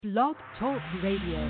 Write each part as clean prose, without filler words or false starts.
Blog Talk Radio.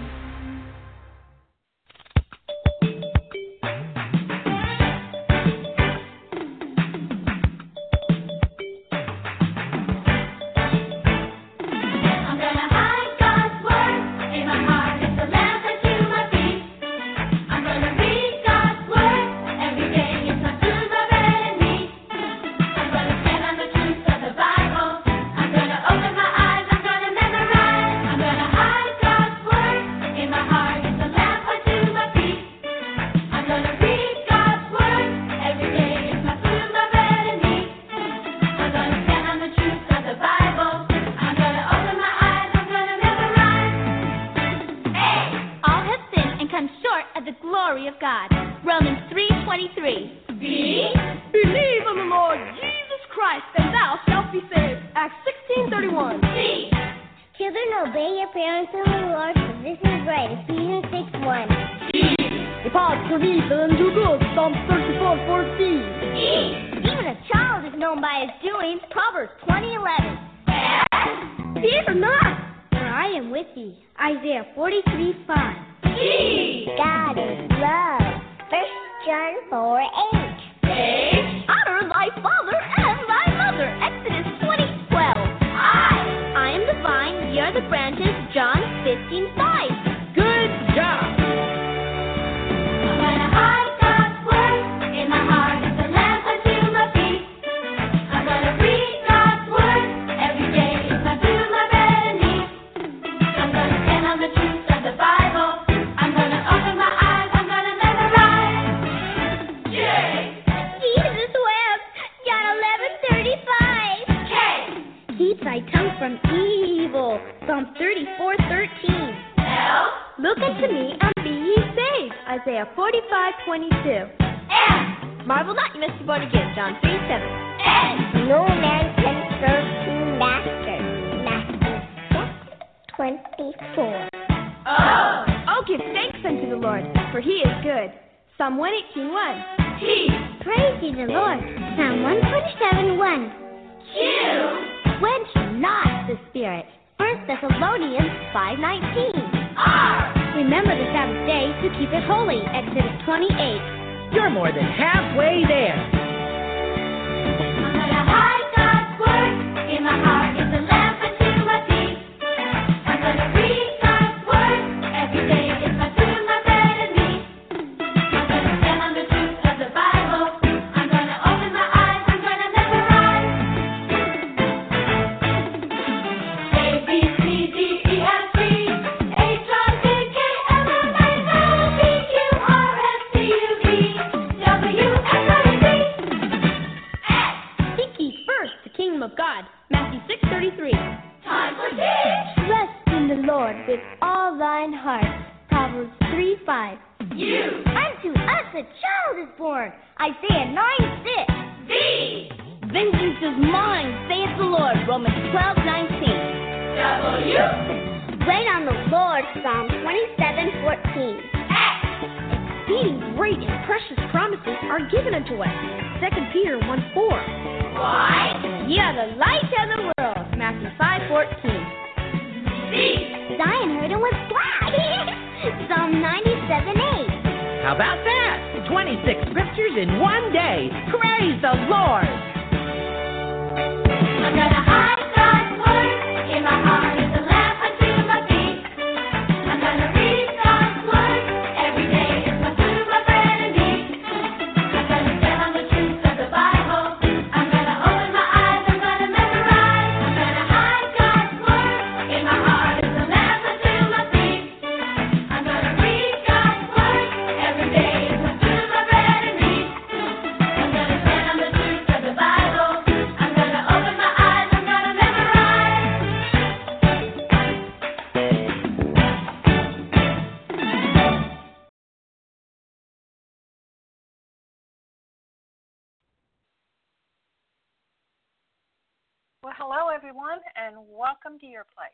Well, hello, everyone, and welcome to your place.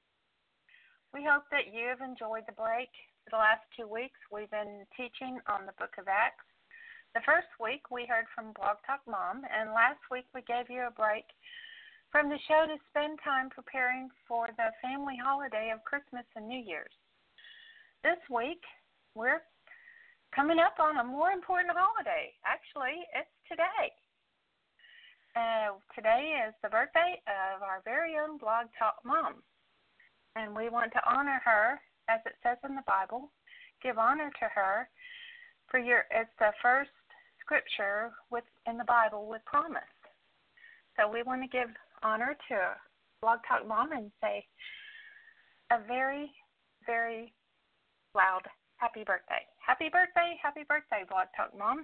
We hope that you have enjoyed the break. For the last 2 weeks, we've been teaching on the book of Acts. The first week, we heard from Blog Talk Mom, and last week we gave you a break from the show to spend time preparing for the family holiday of Christmas and New Year's. This week, we're coming up on a more important holiday. Actually, it's today. Today is the birthday of our very own Blog Talk Mom. And we want to honor her, as it says in the Bible, give honor to her. It's the first scripture in the Bible with promise. So we want to give honor to Blog Talk Mom and say a very, very loud happy birthday. Happy birthday, Blog Talk Mom.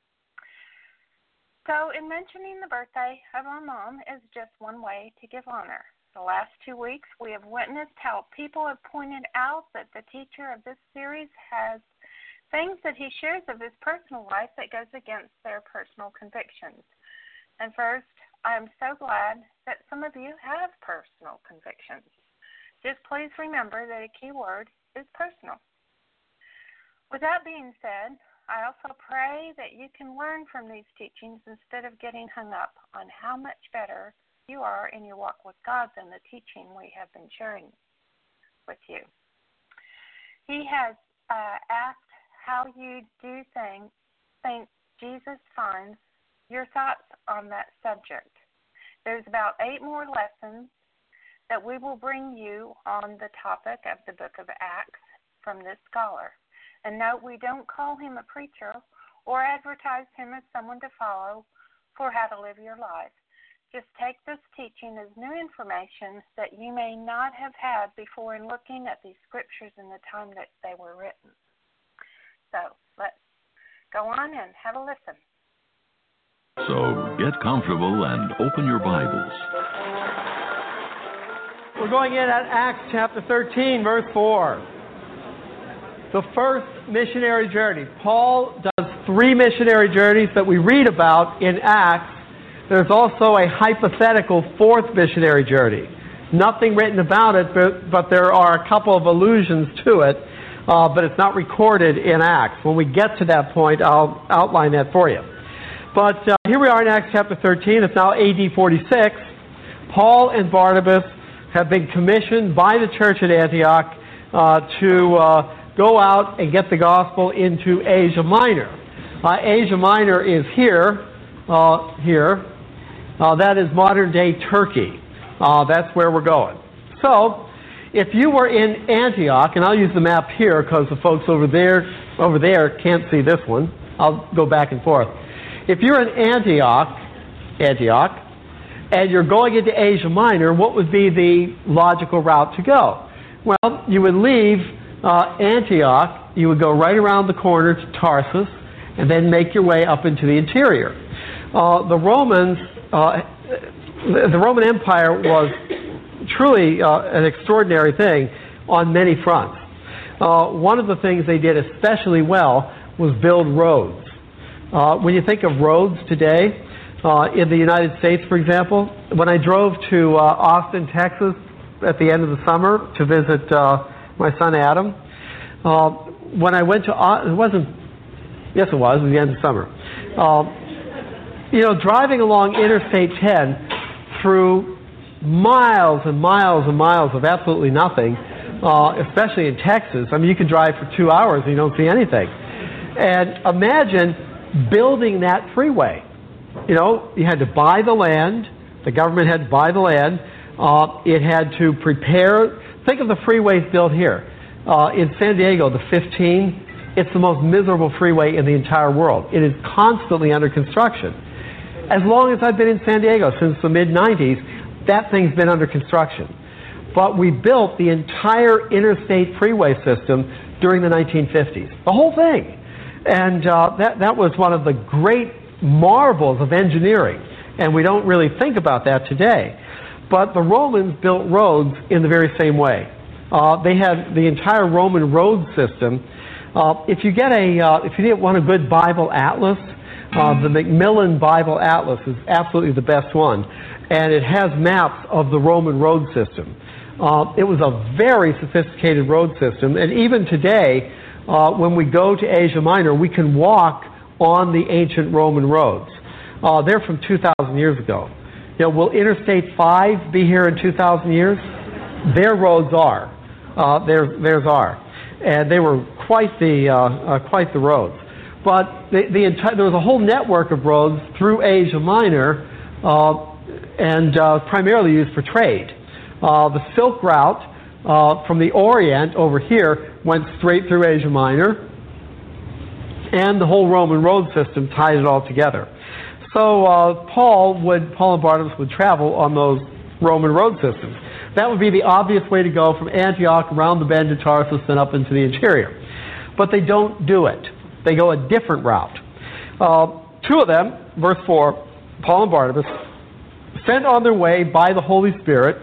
So in mentioning the birthday of our mom is just one way to give honor. The last 2 weeks we have witnessed how people have pointed out that the teacher of this series has things that he shares of his personal life that goes against their personal convictions. And first, I am so glad that some of you have personal convictions. Just please remember that a key word is personal. With that being said, I also pray that you can learn from these teachings instead of getting hung up on how much better you are in your walk with God than the teaching we have been sharing with you. He has asked how you do think Jesus finds your thoughts on that subject. There's about 8 more lessons that we will bring you on the topic of the book of Acts from this scholar. And note, we don't call him a preacher or advertise him as someone to follow for how to live your life. Just take this teaching as new information that you may not have had before in looking at these scriptures in the time that they were written. So let's go on and have a listen. So get comfortable and open your Bibles. We're going in at Acts chapter 13, verse 4. The first missionary journey. Paul does 3 missionary journeys that we read about in Acts. There's also a hypothetical 4th missionary journey. Nothing written about it, but there are a couple of allusions to it, but it's not recorded in Acts. When we get to that point, I'll outline that for you. But here we are in Acts chapter 13. It's now AD 46. Paul and Barnabas have been commissioned by the church at Antioch to go out and get the gospel into Asia Minor. Asia Minor is here. That is modern-day Turkey. That's where we're going. So, if you were in Antioch, and I'll use the map here because the folks over there can't see this one. I'll go back and forth. If you're in Antioch, and you're going into Asia Minor, what would be the logical route to go? Well, you would leave Antioch, you would go right around the corner to Tarsus, and then make your way up into the interior. The Roman Empire was truly an extraordinary thing on many fronts. One of the things they did especially well was build roads. When you think of roads today, in the United States, for example, when I drove to Austin, Texas, at the end of the summer to visit my son Adam, when I went to it was the end of summer. Driving along Interstate 10 through miles and miles and miles of absolutely nothing, especially in Texas. I mean, you can drive for 2 hours and you don't see anything. And imagine building that freeway. You had to buy the land. The government had to buy the land. It had to prepare. Think of the freeways built here. In San Diego, the 15, it's the most miserable freeway in the entire world. It is constantly under construction. As long as I've been in San Diego, since the mid-90s, that thing's been under construction. But we built the entire interstate freeway system during the 1950s. The whole thing. And that was one of the great marvels of engineering. And we don't really think about that today. But the Romans built roads in the very same way. They had the entire Roman road system. If you want a good Bible atlas, the Macmillan Bible Atlas is absolutely the best one. And it has maps of the Roman road system. It was a very sophisticated road system. And even today, when we go to Asia Minor, we can walk on the ancient Roman roads. They're from 2,000 years ago. will Interstate 5 be here in 2,000 years? Their roads are. Theirs are. And they were quite the roads. But there was a whole network of roads through Asia Minor and primarily used for trade. The Silk Route from the Orient over here went straight through Asia Minor, and the whole Roman road system tied it all together. So Paul and Barnabas would travel on those Roman road systems. That would be the obvious way to go from Antioch around the bend to Tarsus and up into the interior. But they don't do it. They go a different route. Two of them, verse 4, Paul and Barnabas, sent on their way by the Holy Spirit,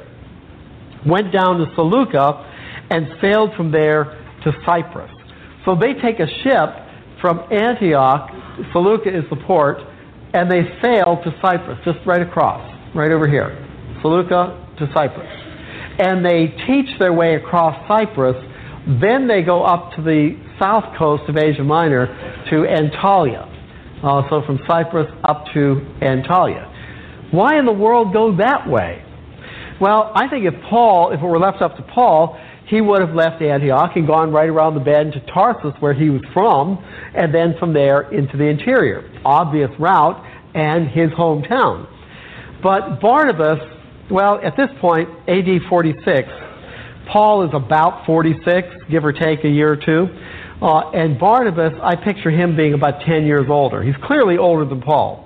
went down to Seleucia, and sailed from there to Cyprus. So they take a ship from Antioch, Seleucia is the port, and they sail to Cyprus, just right across, right over here. Seleucia to Cyprus. And they teach their way across Cyprus, then they go up to the south coast of Asia Minor to Antalya. So from Cyprus up to Antalya. Why in the world go that way? Well, I think if it were left up to Paul, he would have left Antioch and gone right around the bend to Tarsus, where he was from, and then from there into the interior. Obvious route and his hometown. But Barnabas, well, at this point, AD 46, Paul is about 46, give or take a year or two. And Barnabas, I picture him being about 10 years older. He's clearly older than Paul.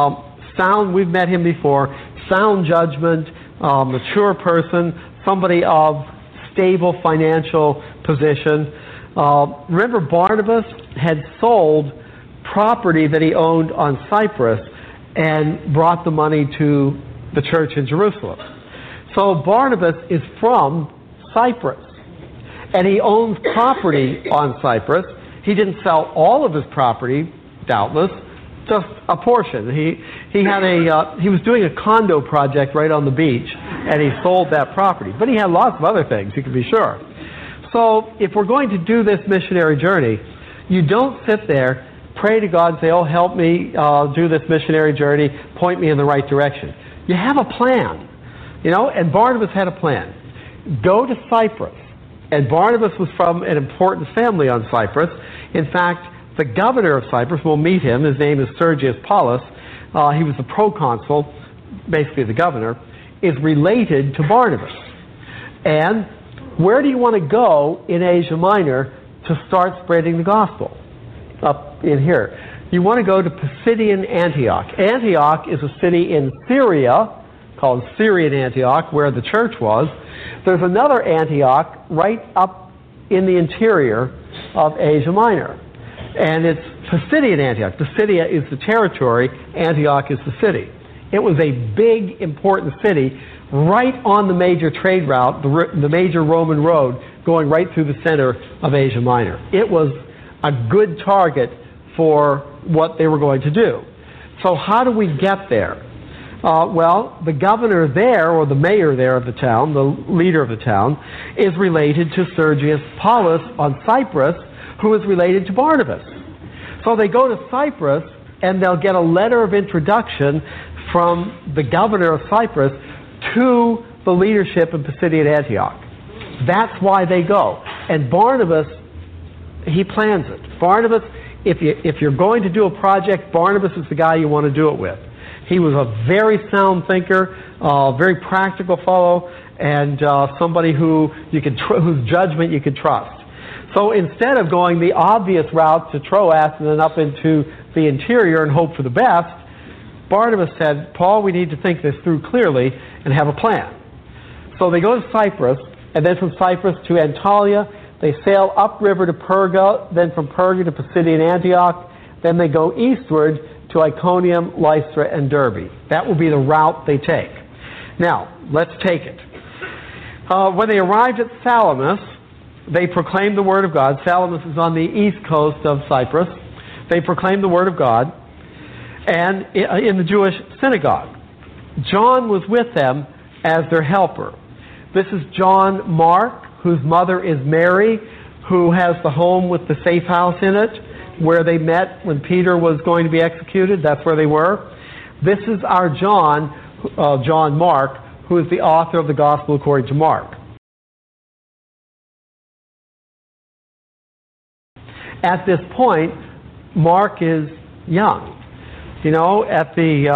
We've met him before, sound judgment, mature person, somebody of stable financial position. Remember, Barnabas had sold property that he owned on Cyprus and brought the money to the church in Jerusalem. So Barnabas is from Cyprus, and he owns property on Cyprus. He didn't sell all of his property, doubtless, just a portion. He was doing a condo project right on the beach, and he sold that property. But he had lots of other things, you can be sure. So if we're going to do this missionary journey, you don't sit there, pray to God, and say, oh, help me do this missionary journey, point me in the right direction. You have a plan, and Barnabas had a plan. Go to Cyprus. And Barnabas was from an important family on Cyprus. In fact, the governor of Cyprus, we'll meet him, his name is Sergius Paulus, he was the proconsul, basically the governor, is related to Barnabas. And where do you want to go in Asia Minor to start spreading the gospel? Up in here. You want to go to Pisidian Antioch. Antioch is a city in Syria, called Syrian Antioch, where the church was. There's another Antioch right up in the interior of Asia Minor. And it's Pisidian Antioch. Pisidia is the territory, Antioch is the city. It was a big, important city right on the major trade route, the major Roman road, going right through the center of Asia Minor. It was a good target for what they were going to do. So how do we get there? Well, the governor there, or the mayor there of the town, the leader of the town, is related to Sergius Paulus on Cyprus, who is related to Barnabas. So they go to Cyprus, and they'll get a letter of introduction from the governor of Cyprus to the leadership in Pisidian Antioch. That's why they go. And Barnabas, he plans it. Barnabas, if you're going to do a project, Barnabas is the guy you want to do it with. He was a very sound thinker, very practical fellow, and somebody whose judgment you could trust. So instead of going the obvious route to Troas and then up into the interior and hope for the best, Barnabas said, Paul, we need to think this through clearly and have a plan. So they go to Cyprus, and then from Cyprus to Antalya. They sail upriver to Perga, then from Perga to Pisidian Antioch. Then they go eastward to Iconium, Lystra, and Derbe. That will be the route they take. Now, let's take it. When they arrived at Salamis, they proclaimed the Word of God. Salamis is on the east coast of Cyprus. They proclaimed the Word of God and in the Jewish synagogue. John was with them as their helper. This is John Mark, whose mother is Mary, who has the home with the safe house in it, where they met when Peter was going to be executed. That's where they were. This is our John, John Mark, who is the author of the Gospel according to Mark. At this point, Mark is young. You know, at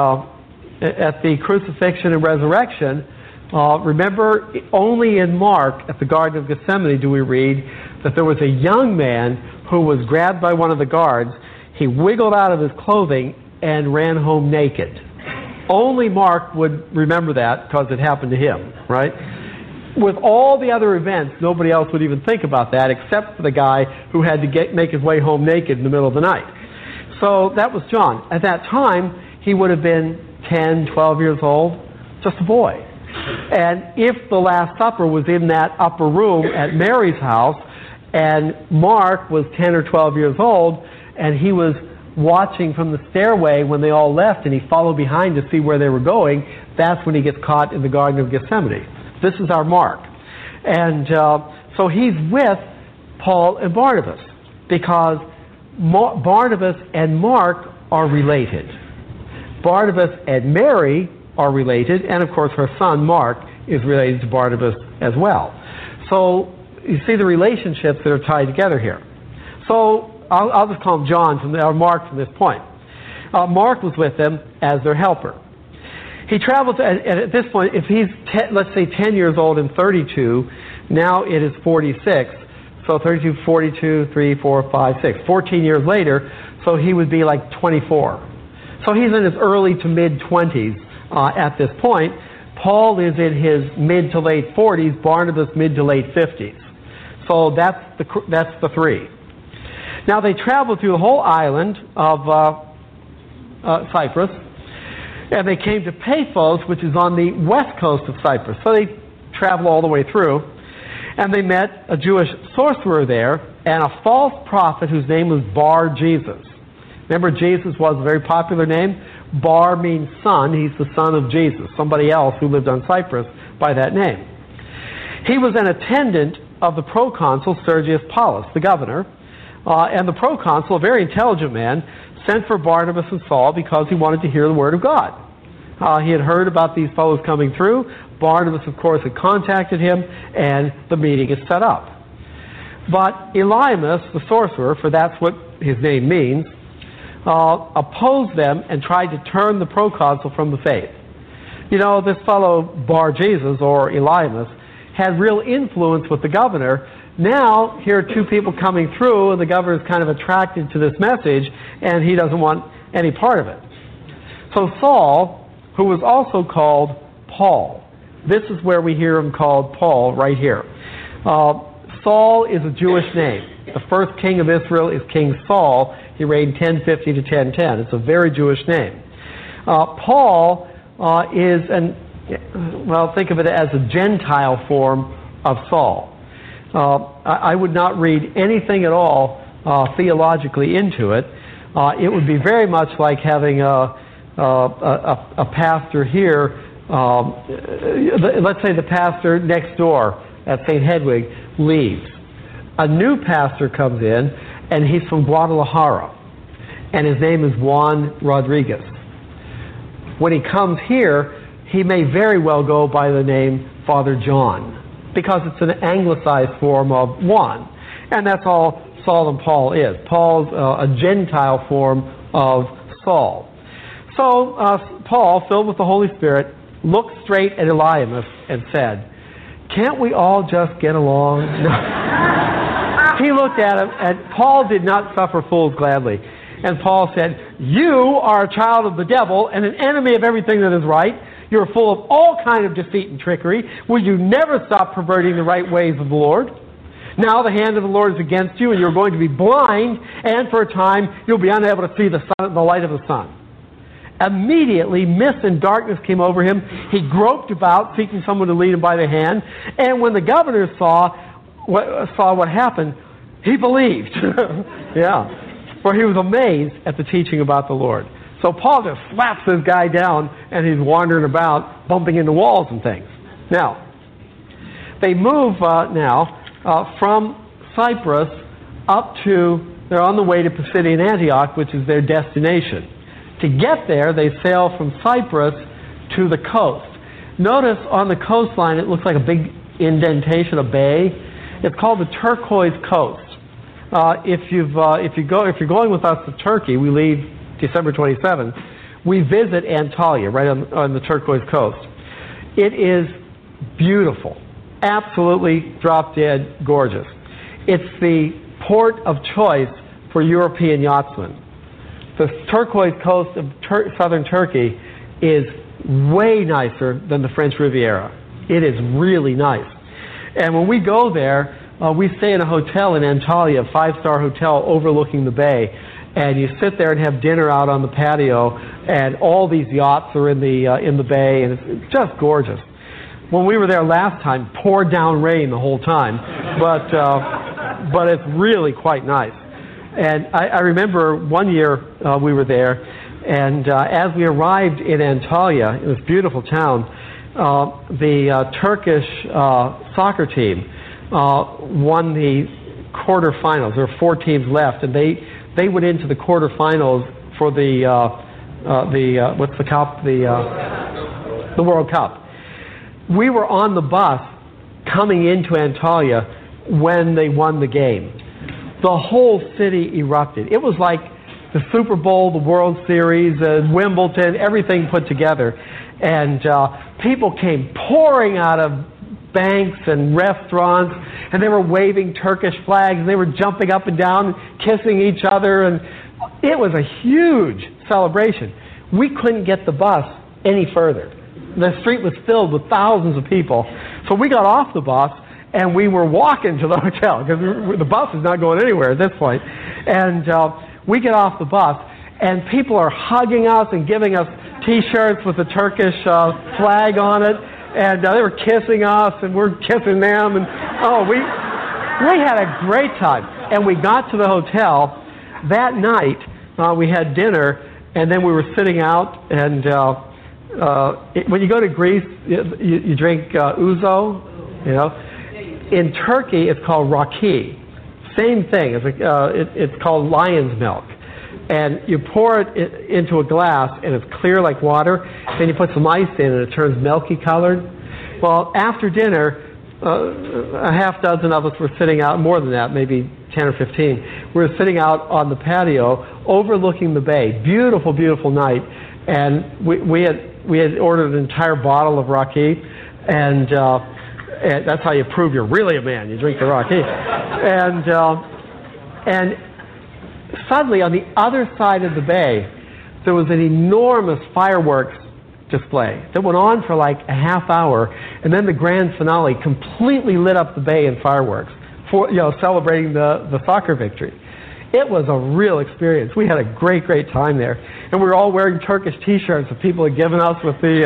the crucifixion and resurrection, remember, only in Mark, at the Garden of Gethsemane, do we read that there was a young man who was grabbed by one of the guards. He wiggled out of his clothing and ran home naked. Only Mark would remember that because it happened to him, right? With all the other events, nobody else would even think about that except for the guy who had to make his way home naked in the middle of the night. So that was John. At that time, he would have been 10, 12 years old, just a boy. And if the Last Supper was in that upper room at Mary's house, and Mark was 10 or 12 years old, and he was watching from the stairway when they all left, and he followed behind to see where they were going, that's when he gets caught in the Garden of Gethsemane. This is our Mark. And so he's with Paul and Barnabas, because Barnabas and Mark are related. Barnabas and Mary are related, and of course her son Mark is related to Barnabas as well. So you see the relationships that are tied together here. So I'll just call him John or Mark from this point. Mark was with them as their helper. He traveled, and at this point, if he's, let's say, 10 years old and 32, now it is 46. So 32, 42, 3, 4, 5, 6. 14 years later, so he would be like 24. So he's in his early to mid-20s at this point. Paul is in his mid to late 40s, Barnabas mid to late 50s. So that's the three. Now they traveled through the whole island of Cyprus, and they came to Paphos, which is on the west coast of Cyprus. So they traveled all the way through, and they met a Jewish sorcerer there and a false prophet whose name was Bar-Jesus. Remember, Jesus was a very popular name. Bar means son. He's the son of Jesus, somebody else who lived on Cyprus by that name. He was an attendant of the proconsul Sergius Paulus, the governor, and the proconsul, a very intelligent man, sent for Barnabas and Saul because he wanted to hear the word of God. He had heard about these fellows coming through. Barnabas, of course, had contacted him, and the meeting is set up. But Elymas, the sorcerer, for that's what his name means, opposed them and tried to turn the proconsul from the faith. You know, this fellow Bar-Jesus, or Elymas, had real influence with the governor. Now, here are two people coming through, and the governor is kind of attracted to this message, and he doesn't want any part of it. So Saul, who was also called Paul, this is where we hear him called Paul, right here. Saul is a Jewish name. The first king of Israel is King Saul. He reigned 1050 to 1010. It's a very Jewish name. Paul is think of it as a Gentile form of Saul. I would not read anything at all theologically into it. It would be very much like having a pastor here. Let's say the pastor next door at St. Hedwig leaves. A new pastor comes in, and he's from Guadalajara, and his name is Juan Rodriguez. When he comes here, he may very well go by the name Father John, because it's an anglicized form of Juan, and that's all Saul and Paul is. Paul's a Gentile form of Saul. So Paul, filled with the Holy Spirit, looked straight at Elymas and said, "Can't we all just get along?" He looked at him, and Paul did not suffer fools gladly. And Paul said, "You are a child of the devil and an enemy of everything that is right. You're full of all kind of deceit and trickery. Will you never stop perverting the right ways of the Lord? Now the hand of the Lord is against you, and you're going to be blind, and for a time you'll be unable to see the light of the sun." Immediately, mist and darkness came over him. He groped about, seeking someone to lead him by the hand. And when the governor saw what happened, he believed. Yeah. For he was amazed at the teaching about the Lord. So Paul just slaps this guy down, and he's wandering about, bumping into walls and things. Now, they move from Cyprus up to, they're on the way to Pisidian Antioch, which is their destination. To get there, they sail from Cyprus to the coast. Notice on the coastline it looks like a big indentation, a bay. It's called the Turquoise Coast. If you're going with us to Turkey, we leave December 27th. We visit Antalya, right on the Turquoise Coast. It is beautiful, absolutely drop-dead gorgeous. It's the port of choice for European yachtsmen. The Turquoise Coast of southern Turkey is way nicer than the French Riviera. It is really nice. And when we go there, we stay in a hotel in Antalya, a 5-star hotel overlooking the bay, and you sit there and have dinner out on the patio, and all these yachts are in the bay, and it's just gorgeous. When we were there last time, poured down rain the whole time, but it's really quite nice. And I remember one year we were there, and as we arrived in Antalya, in this beautiful town, the Turkish soccer team won the quarterfinals. There were 4 teams left, and they went into the quarterfinals for the what's the cup? The World Cup. We were on the bus coming into Antalya when they won the game. The whole city erupted. It was like the Super Bowl, the World Series, Wimbledon, everything put together. And people came pouring out of banks and restaurants, and they were waving Turkish flags, and they were jumping up and down, kissing each other, and it was a huge celebration. We couldn't get the bus any further. The street was filled with thousands of people. So we got off the bus, and we were walking to the hotel, because the bus is not going anywhere at this point. And we get off the bus, and people are hugging us and giving us T-shirts with the Turkish flag on it, and they were kissing us, and we're kissing them, and we had a great time. And we got to the hotel that night. We had dinner, and then we were sitting out, and when you go to Greece, you drink ouzo, you know. In Turkey, it's called raki. Same thing. It's called lion's milk. And you pour it into a glass, and it's clear like water. Then you put some ice in, and it turns milky colored. Well, after dinner, a half dozen of us were sitting out, more than that, maybe 10 or 15. We were sitting out on the patio overlooking the bay. Beautiful, beautiful night. And we had ordered an entire bottle of raki, and that's how you prove you're really a man. You drink the raki. And suddenly, on the other side of the bay, there was an enormous fireworks display that went on for like a half hour, and then the grand finale completely lit up the bay in fireworks, for celebrating the soccer victory. It was a real experience. We had a great, great time there, and we were all wearing Turkish T-shirts that people had given us with the,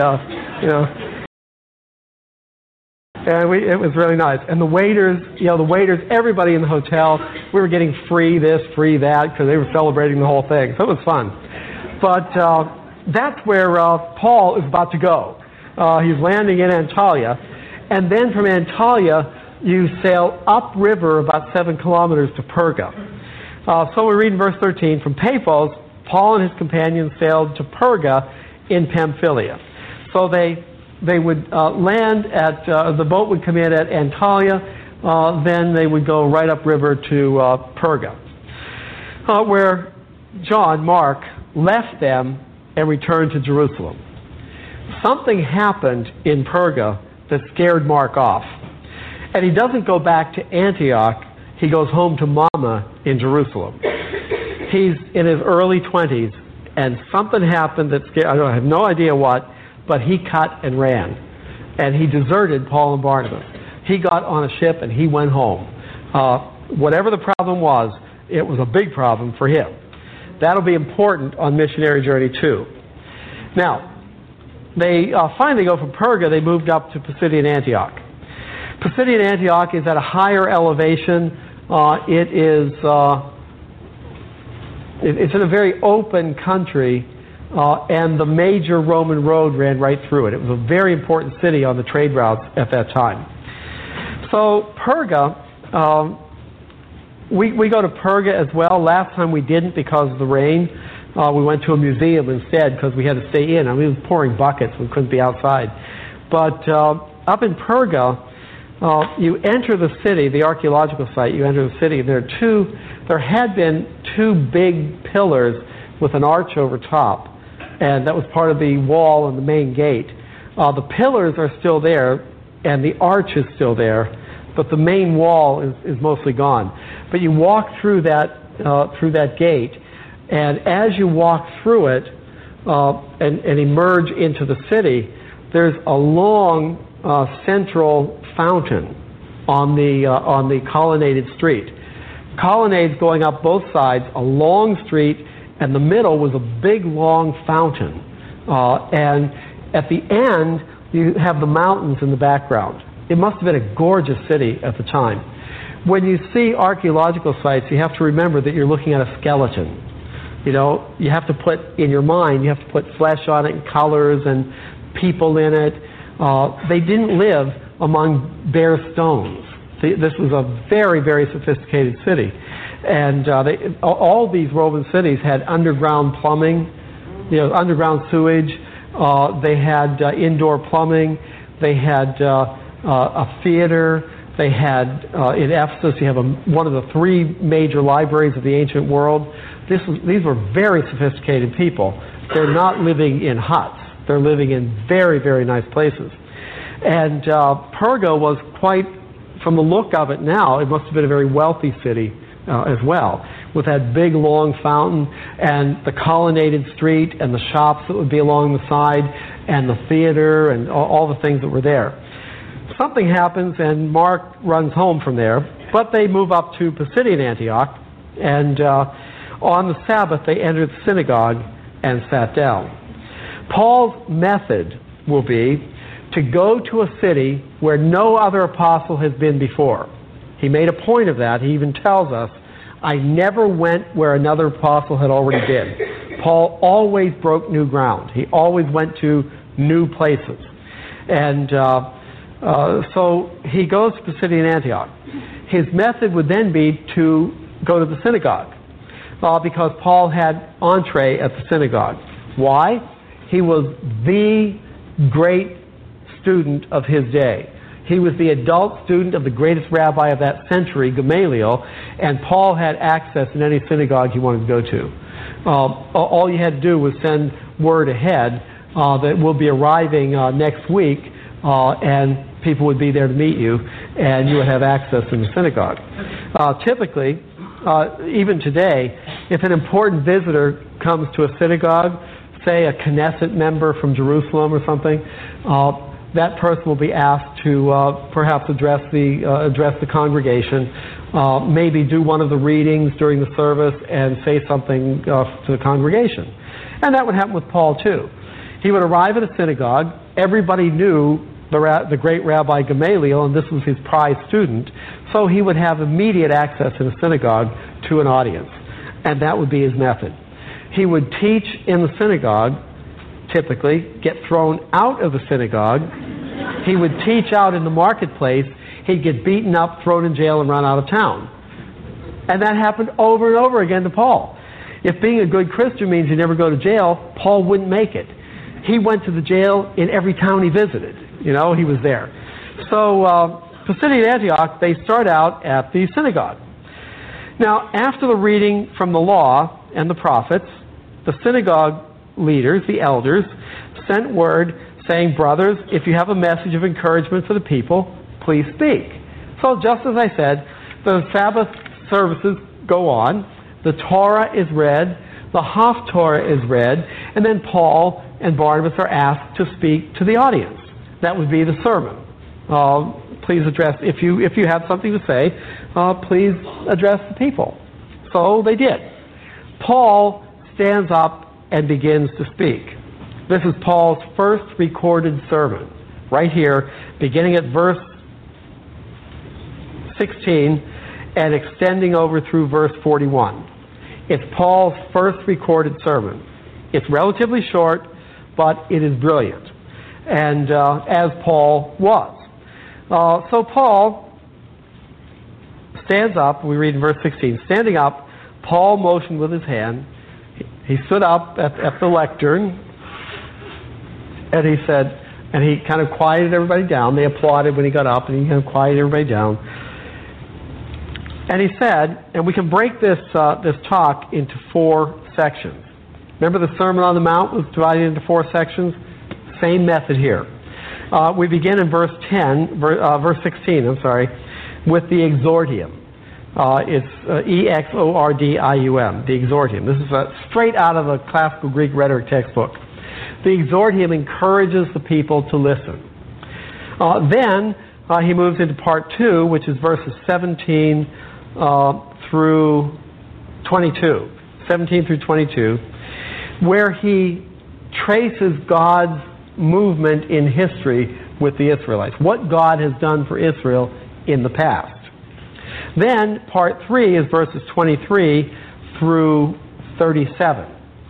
and it was really nice. And the waiters, everybody in the hotel, we were getting free this, free that, because they were celebrating the whole thing. So it was fun. But that's where Paul is about to go. He's landing in Antalya. And then from Antalya, you sail upriver about 7 kilometers to Perga. So we read in verse 13, from Paphos, Paul and his companions sailed to Perga in Pamphylia. So they would land at, the boat would come in at Antalya, then they would go right upriver to Perga, where John, Mark, left them and returned to Jerusalem. Something happened in Perga that scared Mark off. And he doesn't go back to Antioch, he goes home to Mama in Jerusalem. He's in his early 20s, and something happened that scared, I have no idea what, but he cut and ran. And he deserted Paul and Barnabas. He got on a ship and he went home. Whatever the problem was, it was a big problem for him. That'll be important on missionary journey too. Now, they finally go from Perga, they moved up to Pisidian Antioch. Pisidian Antioch is at a higher elevation. It's in a very open country, and the major Roman road ran right through it. It was a very important city on the trade routes at that time. So Perga, we go to Perga as well. Last time we didn't because of the rain. We went to a museum instead because we had to stay in. I mean, it was pouring buckets. We couldn't be outside. But up in Perga, you enter the city, the archaeological site, you enter the city, and there had been two big pillars with an arch over top, and that was part of the wall and the main gate. The pillars are still there, and the arch is still there, but the main wall is mostly gone. But you walk through that gate, and as you walk through it and emerge into the city, there's a long central fountain on the colonnaded street. Colonnades going up both sides, a long street, and the middle was a big long fountain. And at the end, you have the mountains in the background. It must have been a gorgeous city at the time. When you see archaeological sites, you have to remember that you're looking at a skeleton. You know, you have to put in your mind, you have to put flesh on it and colors and people in it. They didn't live among bare stones. This was a very, very sophisticated city. And all these Roman cities had underground plumbing, underground sewage. They had indoor plumbing. They had a theater. They had, in Ephesus, you have one of the three major libraries of the ancient world. These were very sophisticated people. They're not living in huts. They're living in very, very nice places. And Perga was quite, from the look of it now, it must have been a very wealthy city as well, with that big long fountain and the colonnaded street and the shops that would be along the side and the theater and all the things that were there. Something happens and Mark runs home from there, but they move up to Pisidian Antioch, and on the Sabbath they entered the synagogue and sat down. Paul's method will be to go to a city where no other apostle has been before. He made a point of that. He even tells us, I never went where another apostle had already been. Paul always broke new ground. He always went to new places. And so he goes to Pisidian Antioch. His method would then be to go to the synagogue, because Paul had entree at the synagogue. Why? He was the great student of his day. He was the adult student of the greatest rabbi of that century, Gamaliel, and Paul had access in any synagogue he wanted to go to. All you had to do was send word ahead that we'll be arriving next week, and people would be there to meet you, and you would have access in the synagogue. Typically, even today, if an important visitor comes to a synagogue, say a Knesset member from Jerusalem or something, that person will be asked to perhaps address the congregation, maybe do one of the readings during the service and say something to the congregation. And that would happen with Paul too. He would arrive at a synagogue. Everybody knew the great Rabbi Gamaliel, and this was his prize student, so he would have immediate access in a synagogue to an audience. And that would be his method. He would teach in the synagogue, typically, get thrown out of the synagogue. He would teach out in the marketplace. He'd get beaten up, thrown in jail, and run out of town. And that happened over and over again to Paul. If being a good Christian means you never go to jail, Paul wouldn't make it. He went to the jail in every town he visited. He was there. So, Pisidian Antioch, they start out at the synagogue. Now, after the reading from the law and the prophets, the synagogue leaders, the elders, sent word saying, brothers, if you have a message of encouragement for the people, please speak. So just as I said, the Sabbath services go on, the Torah is read, the Haftorah is read, and then Paul and Barnabas are asked to speak to the audience. That would be the sermon. Please address, if you have something to say, please address the people. So they did. Paul stands up and begins to speak. This is Paul's first recorded sermon, right here, beginning at verse 16 and extending over through verse 41. It's Paul's first recorded sermon. It's relatively short, but it is brilliant, and as Paul was. So Paul stands up, we read in verse 16, standing up, Paul motioned with his hand, he stood up at the lectern, and he said, and he kind of quieted everybody down. They applauded when he got up, and he kind of quieted everybody down. And he said, and we can break this talk into 4 sections. Remember the Sermon on the Mount was divided into 4 sections? Same method here. We begin in verse 16, with the exordium. It's exordium, the exordium. This is straight out of a classical Greek rhetoric textbook. The exordium encourages the people to listen. Then he moves into part 2, which is verses 17 through 22. 17 through 22, where he traces God's movement in history with the Israelites. What God has done for Israel in the past. Then part 3 is verses 23 through 37.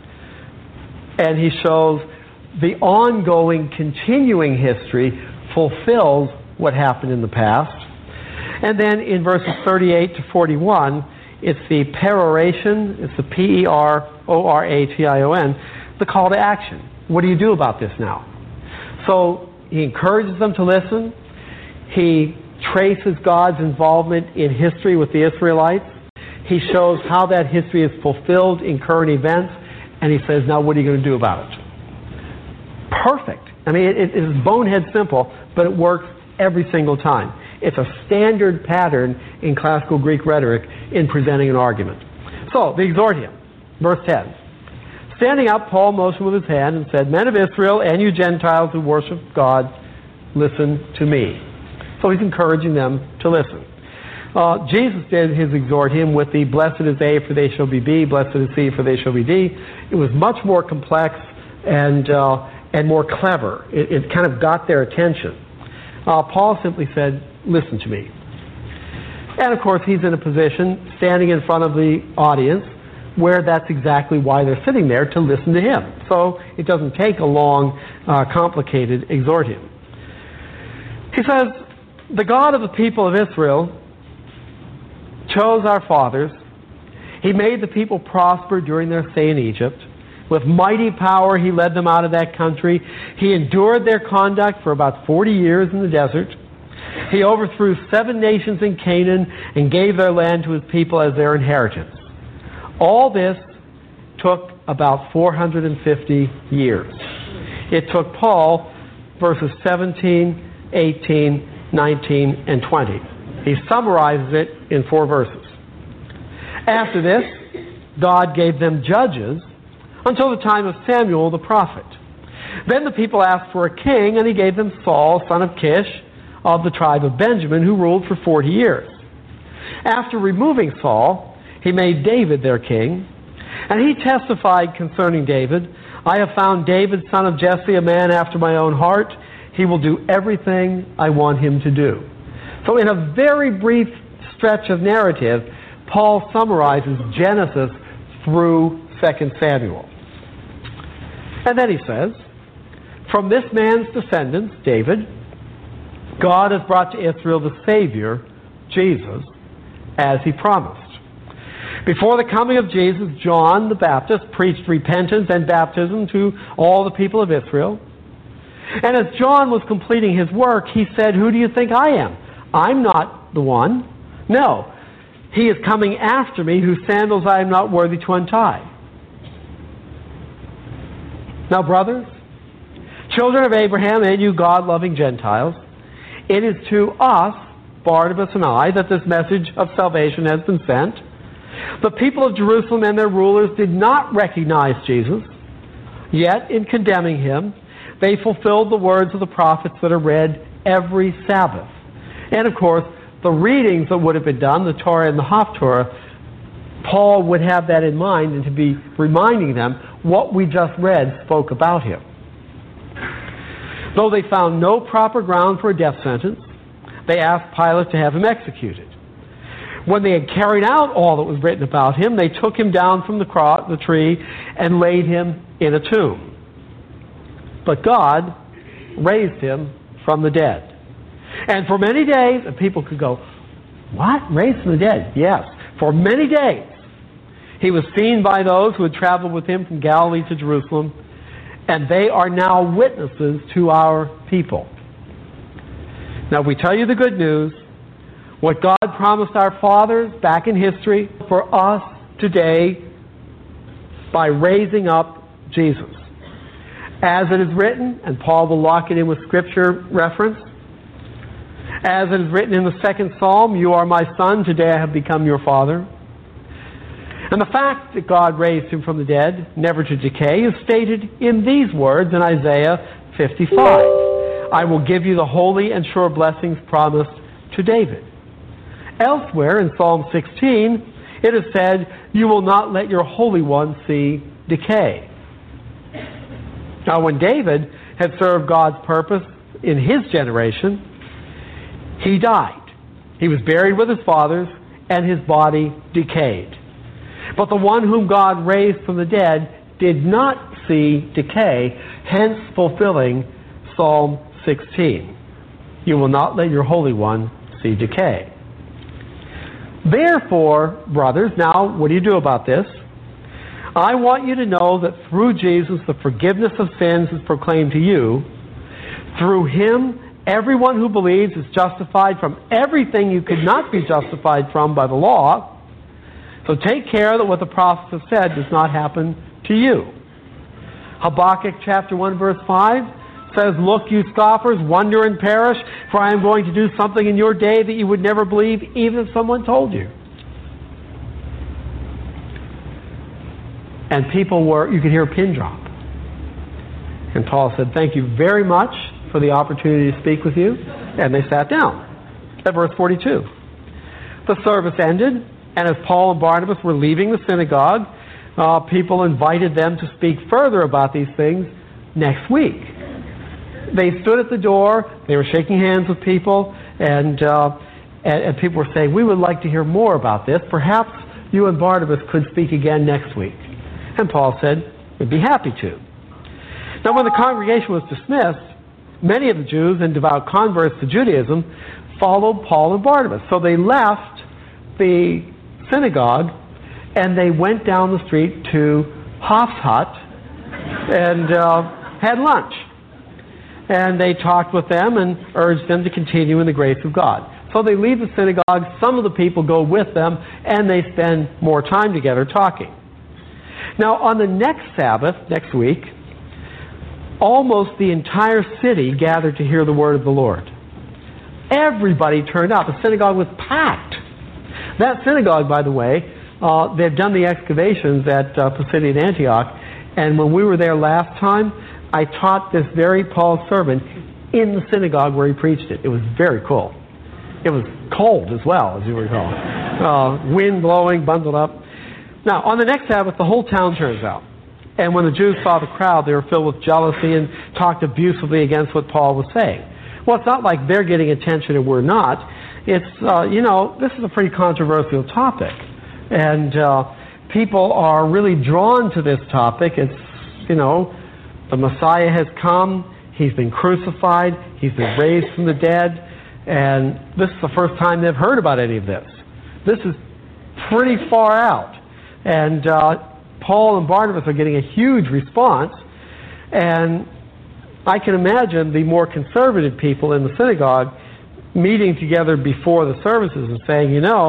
And he shows the ongoing, continuing history fulfills what happened in the past. And then in verses 38 to 41, it's the peroration, it's the P-E-R-O-R-A-T-I-O-N, the call to action. What do you do about this now? So he encourages them to listen. He traces God's involvement in history with the Israelites. He shows how that history is fulfilled in current events. And he says, now what are you going to do about it? Perfect. I mean, it is bonehead simple, but it works every single time. It's a standard pattern in classical Greek rhetoric in presenting an argument. So, the exordium, verse 10. Standing up, Paul motioned with his hand and said, Men of Israel, and you Gentiles who worship God, listen to me. So he's encouraging them to listen. Jesus did his exordium with the blessed is A, for they shall be B, blessed is C, for they shall be D. It was much more complex and more clever. It kind of got their attention. Paul simply said, listen to me. And of course he's in a position, standing in front of the audience, where that's exactly why they're sitting there, to listen to him. So it doesn't take a long, complicated exordium. He says, the God of the people of Israel chose our fathers. He made the people prosper during their stay in Egypt. With mighty power he led them out of that country. He endured their conduct for about 40 years in the desert. He overthrew 7 nations in Canaan and gave their land to his people as their inheritance. All this took about 450 years. It took Paul verses 17, 18, 19, and 20. He summarizes it in 4 verses. After this, God gave them judges until the time of Samuel the prophet. Then the people asked for a king, and he gave them Saul, son of Kish, of the tribe of Benjamin, who ruled for 40 years. After removing Saul, he made David their king, and he testified concerning David, I have found David, son of Jesse, a man after my own heart. He will do everything I want him to do. So in a very brief stretch of narrative, Paul summarizes Genesis through 2 Samuel. And then he says, from this man's descendants, David, God has brought to Israel the Savior, Jesus, as he promised. Before the coming of Jesus, John the Baptist preached repentance and baptism to all the people of Israel. And as John was completing his work, he said, who do you think I am? I'm not the one. No, he is coming after me, whose sandals I am not worthy to untie. Now, brothers, children of Abraham, and you God-loving Gentiles, it is to us, Barnabas and I, that this message of salvation has been sent. The people of Jerusalem and their rulers did not recognize Jesus, yet in condemning him, they fulfilled the words of the prophets that are read every Sabbath. And of course, the readings that would have been done, the Torah and the Haftorah, Paul would have that in mind and to be reminding them what we just read spoke about him. Though they found no proper ground for a death sentence, they asked Pilate to have him executed. When they had carried out all that was written about him, they took him down from the tree and laid him in a tomb. But God raised him from the dead. And for many days, and people could go, what? Raised from the dead? Yes. For many days, He was seen by those who had traveled with him from Galilee to Jerusalem, and they are now witnesses to our people. Now, if we tell you the good news, what God promised our fathers back in history for us today by raising up Jesus. As it is written, and Paul will lock it in with scripture reference, as it is written in the second Psalm, "You are my son, today I have become your father." And the fact that God raised him from the dead, never to decay, is stated in these words in Isaiah 55. "I will give you the holy and sure blessings promised to David." Elsewhere in Psalm 16, it is said, "You will not let your Holy One see decay." Now, when David had served God's purpose in his generation, he died. He was buried with his fathers, and his body decayed. But the one whom God raised from the dead did not see decay, hence fulfilling Psalm 16. "You will not let your Holy One see decay." Therefore, brothers, now what do you do about this? I want you to know that through Jesus the forgiveness of sins is proclaimed to you. Through him, everyone who believes is justified from everything you could not be justified from by the law. So take care that what the prophets have said does not happen to you. Habakkuk chapter 1 verse 5 says, "Look, you scoffers, wonder and perish, for I am going to do something in your day that you would never believe, even if someone told you." And you could hear a pin drop. And Paul said, "Thank you very much for the opportunity to speak with you." And they sat down. At verse 42. The service ended, and as Paul and Barnabas were leaving the synagogue, people invited them to speak further about these things next week. They stood at the door, they were shaking hands with people, and people were saying, "We would like to hear more about this. Perhaps you and Barnabas could speak again next week." And Paul said, "We'd be happy to." Now, when the congregation was dismissed, many of the Jews and devout converts to Judaism followed Paul and Barnabas. So they left the synagogue and they went down the street to Hoff's hut and had lunch. And they talked with them and urged them to continue in the grace of God. So they leave the synagogue, some of the people go with them, and they spend more time together talking. Now, on the next Sabbath, next week, almost the entire city gathered to hear the word of the Lord. Everybody turned out. The synagogue was packed. That synagogue, by the way, they've done the excavations at Pisidian Antioch, and when we were there last time, I taught this very Paul sermon in the synagogue where he preached it. It was very cool. It was cold as well, as you recall. Wind blowing, bundled up. Now, on the next Sabbath, the whole town turns out. And when the Jews saw the crowd, they were filled with jealousy and talked abusively against what Paul was saying. Well, it's not like they're getting attention and we're not. It's, this is a pretty controversial topic. And people are really drawn to this topic. It's, the Messiah has come. He's been crucified. He's been raised from the dead. And this is the first time they've heard about any of this. This is pretty far out. And Paul and Barnabas are getting a huge response. And I can imagine the more conservative people in the synagogue meeting together before the services and saying,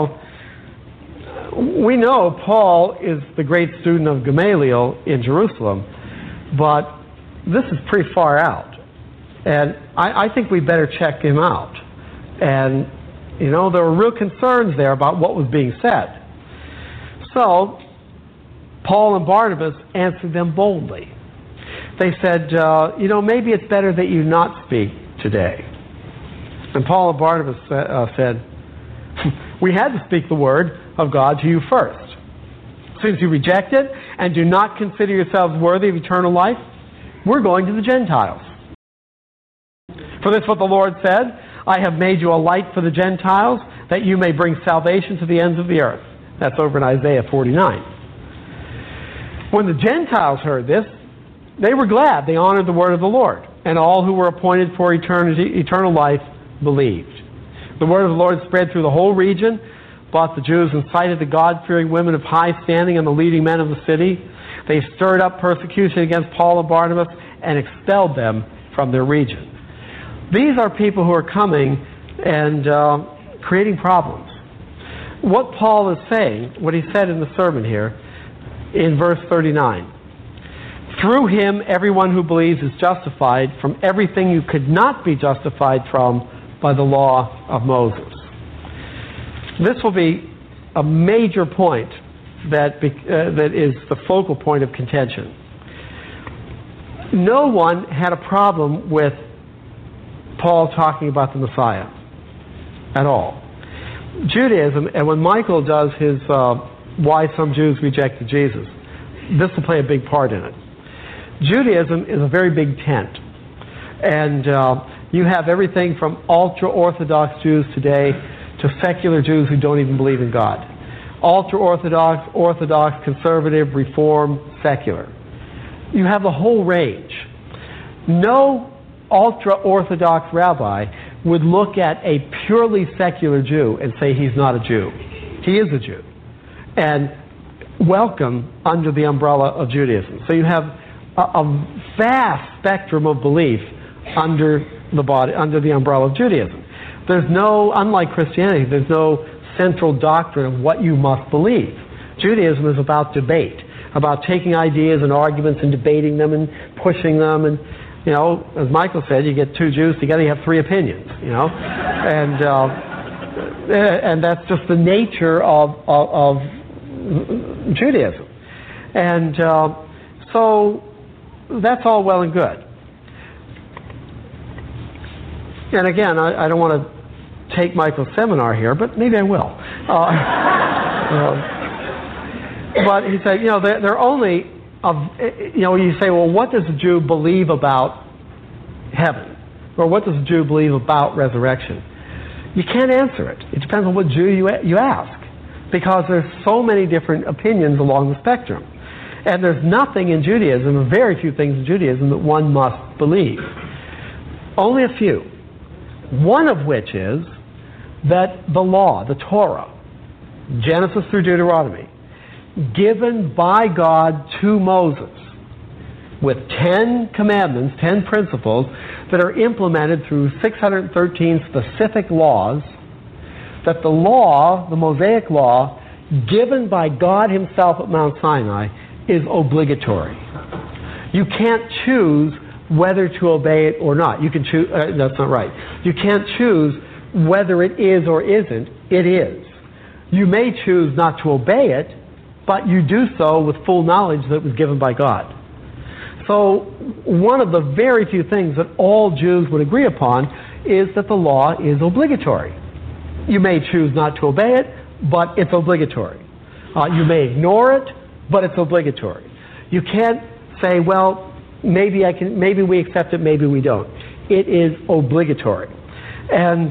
we know Paul is the great student of Gamaliel in Jerusalem, but this is pretty far out. And I think we better check him out. And, there were real concerns there about what was being said. So, Paul and Barnabas answered them boldly. They said, maybe it's better that you not speak today. And Paul and Barnabas said, we had to speak the word of God to you first. Since you reject it and do not consider yourselves worthy of eternal life, we're going to the Gentiles. For this is what the Lord said, I have made you a light for the Gentiles, that you may bring salvation to the ends of the earth. That's over in Isaiah 49. When the Gentiles heard this, they were glad. They honored the word of the Lord. And all who were appointed for eternal life believed. The word of the Lord spread through the whole region. but the Jews incited the God-fearing women of high standing and the leading men of the city. They stirred up persecution against Paul and Barnabas and expelled them from their region. These are people who are coming and creating problems. What Paul is saying, what he said in the sermon here, in verse 39, through him everyone who believes is justified from everything you could not be justified from by the law of Moses. This will be a major point that is the focal point of contention. No one had a problem with Paul talking about the Messiah at all. Judaism, and when Michael does his Why Some Jews Rejected Jesus, this will play a big part in it. Judaism is a very big tent. And you have everything from ultra-Orthodox Jews today to secular Jews who don't even believe in God. Ultra-Orthodox, Orthodox, Conservative, Reform, secular. You have the whole range. No ultra-Orthodox rabbi would look at a purely secular Jew and say he's not a Jew. He is a Jew. And welcome under the umbrella of Judaism. So you have a vast spectrum of belief under the umbrella of Judaism. There's no, unlike Christianity, there's no central doctrine of what you must believe. Judaism is about debate, about taking ideas and arguments and debating them and pushing them. And, you know, as Michael said, you get two Jews together, you have three opinions, you know. And that's just the nature of Judaism. And so that's all well and good. And again, I don't want to take Michael's seminar here, but maybe I will. But he said, you know, they're only, you know, you say, well, what does a Jew believe about heaven? Or what does a Jew believe about resurrection? You can't answer it. It depends on what Jew you ask. Because there's so many different opinions along the spectrum. And there's nothing in Judaism, or very few things in Judaism, that one must believe. Only a few. One of which is that the law, the Torah, Genesis through Deuteronomy, given by God to Moses, with 10 commandments, 10 principles, that are implemented through 613 specific laws, that the law, the Mosaic law, given by God himself at Mount Sinai, is obligatory. You can't choose whether to obey it or not. You can choose, that's not right. You can't choose whether it is or isn't. It is. You may choose not to obey it, but you do so with full knowledge that it was given by God. So one of the very few things that all Jews would agree upon is that the law is obligatory. You may choose not to obey it, but it's obligatory. You may ignore it, but it's obligatory. You can't say, well, maybe we accept it, maybe we don't. It is obligatory. And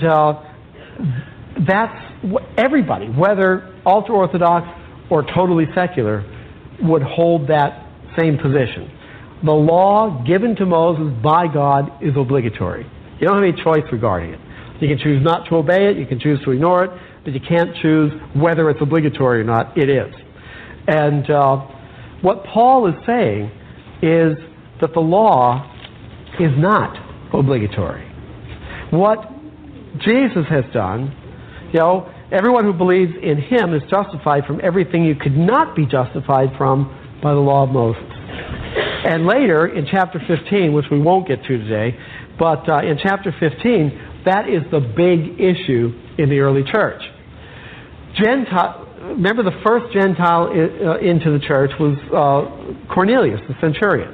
that's everybody, whether ultra-Orthodox or totally secular, would hold that same position. The law given to Moses by God is obligatory. You don't have any choice regarding it. You can choose not to obey it, you can choose to ignore it, but you can't choose whether it's obligatory or not. It is. And what Paul is saying is that the law is not obligatory. What Jesus has done, you know, everyone who believes in him is justified from everything you could not be justified from by the law of Moses. And later, in chapter 15, which we won't get to today, but in chapter 15, that is the big issue in the early church. Remember, the first Gentile into the church was Cornelius, the centurion.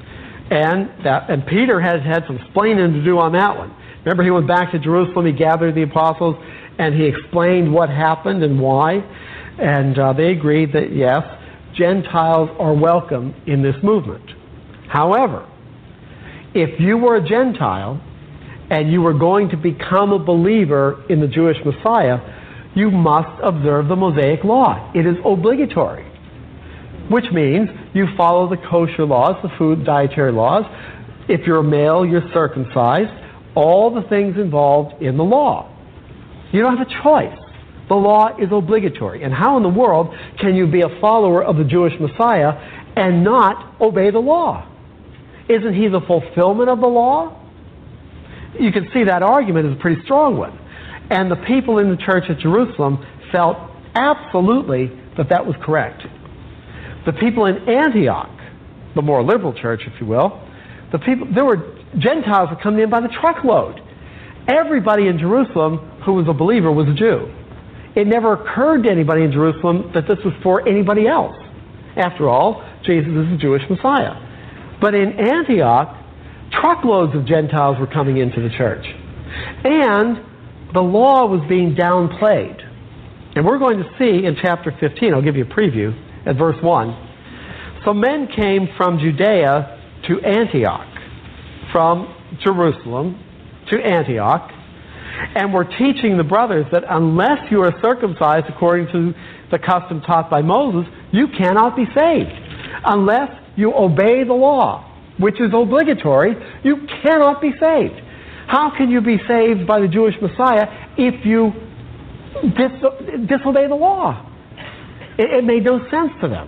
And Peter had some explaining to do on that one. Remember, he went back to Jerusalem, he gathered the apostles, and he explained what happened and why. And they agreed that, yes, Gentiles are welcome in this movement. However, if you were a Gentile and you were going to become a believer in the Jewish Messiah, you must observe the Mosaic law. It is obligatory, which means you follow the kosher laws, the food dietary laws. If you're a male, you're circumcised. All the things involved in the law. You don't have a choice. The law is obligatory. And how in the world can you be a follower of the Jewish Messiah and not obey the law? Isn't he the fulfillment of the law? You can see that argument is a pretty strong one. And the people in the church at Jerusalem felt absolutely that that was correct. The people in Antioch, the more liberal church, if you will, there were Gentiles that coming in by the truckload. Everybody in Jerusalem who was a believer was a Jew. It never occurred to anybody in Jerusalem that this was for anybody else. After all, Jesus is the Jewish Messiah. But in Antioch, truckloads of Gentiles were coming into the church. And the law was being downplayed. And we're going to see in chapter 15, I'll give you a preview, at verse 1. So men came from Judea to Antioch, from Jerusalem to Antioch, and were teaching the brothers that unless you are circumcised according to the custom taught by Moses, you cannot be saved. Unless you obey the law, which is obligatory, you cannot be saved. How can you be saved by the Jewish Messiah if you disobey the law? It made no sense to them.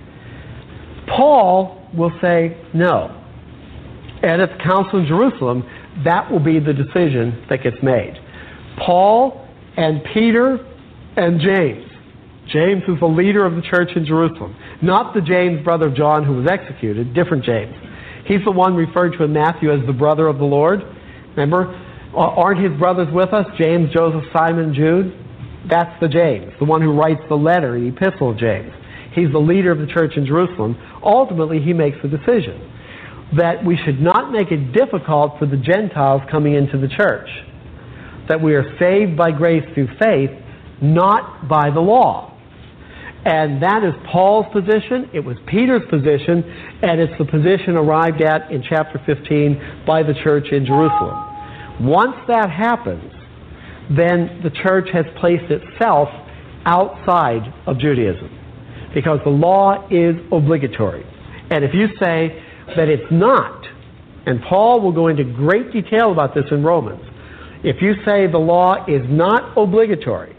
Paul will say no. And at the Council in Jerusalem, that will be the decision that gets made. Paul and Peter and James. James is the leader of the church in Jerusalem. Not the James, brother of John, who was executed. Different James. He's the one referred to in Matthew as the brother of the Lord. Remember? Aren't his brothers with us? James, Joseph, Simon, Jude? That's the James, the one who writes the letter, the epistle of James. He's the leader of the church in Jerusalem. Ultimately, he makes the decision that we should not make it difficult for the Gentiles coming into the church. That we are saved by grace through faith, not by the law. And that is Paul's position, it was Peter's position, and it's the position arrived at in chapter 15 by the church in Jerusalem. Once that happens, then the church has placed itself outside of Judaism, because the law is obligatory. And if you say that it's not, and Paul will go into great detail about this in Romans, if you say the law is not obligatory,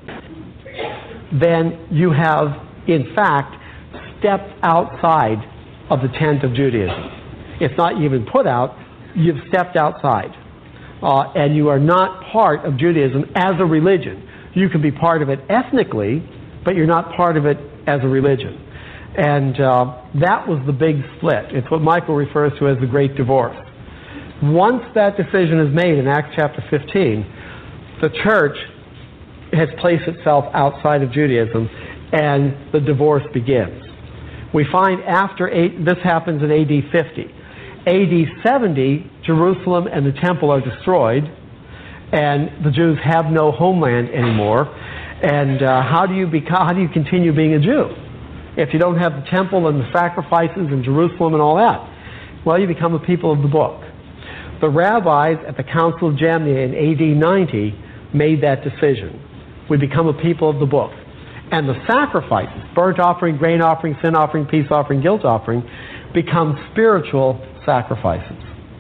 then you have, in fact, stepped outside of the tent of Judaism. It's not even put out, you've stepped outside. And you are not part of Judaism as a religion. You can be part of it ethnically, but you're not part of it as a religion. And that was the big split. It's what Michael refers to as the Great Divorce. Once that decision is made in Acts chapter 15, the church has placed itself outside of Judaism, and the divorce begins. We find this happens in AD 50. AD 70, Jerusalem and the temple are destroyed, and the Jews have no homeland anymore. And how do you continue being a Jew if you don't have the temple and the sacrifices in Jerusalem and all that? Well, you become a people of the book. The rabbis at the Council of Jamnia in AD 90 made that decision. We become a people of the book. And the sacrifices, burnt offering, grain offering, sin offering, peace offering, guilt offering, become spiritual sacrifices.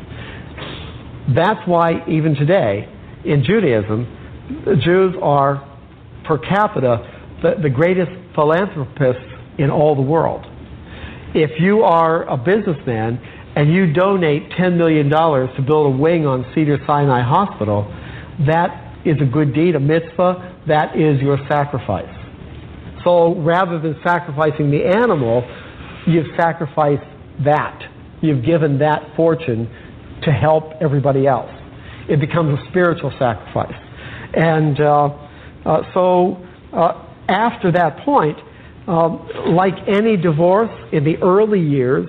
That's why even today, in Judaism, the Jews are, per capita, the greatest philanthropists in all the world. If you are a businessman and you donate $10 million to build a wing on Cedars-Sinai Hospital, that is a good deed, a mitzvah, that is your sacrifice. So rather than sacrificing the animal, you've sacrificed that. You've given that fortune to help everybody else. It becomes a spiritual sacrifice. And so after that point, like any divorce in the early years,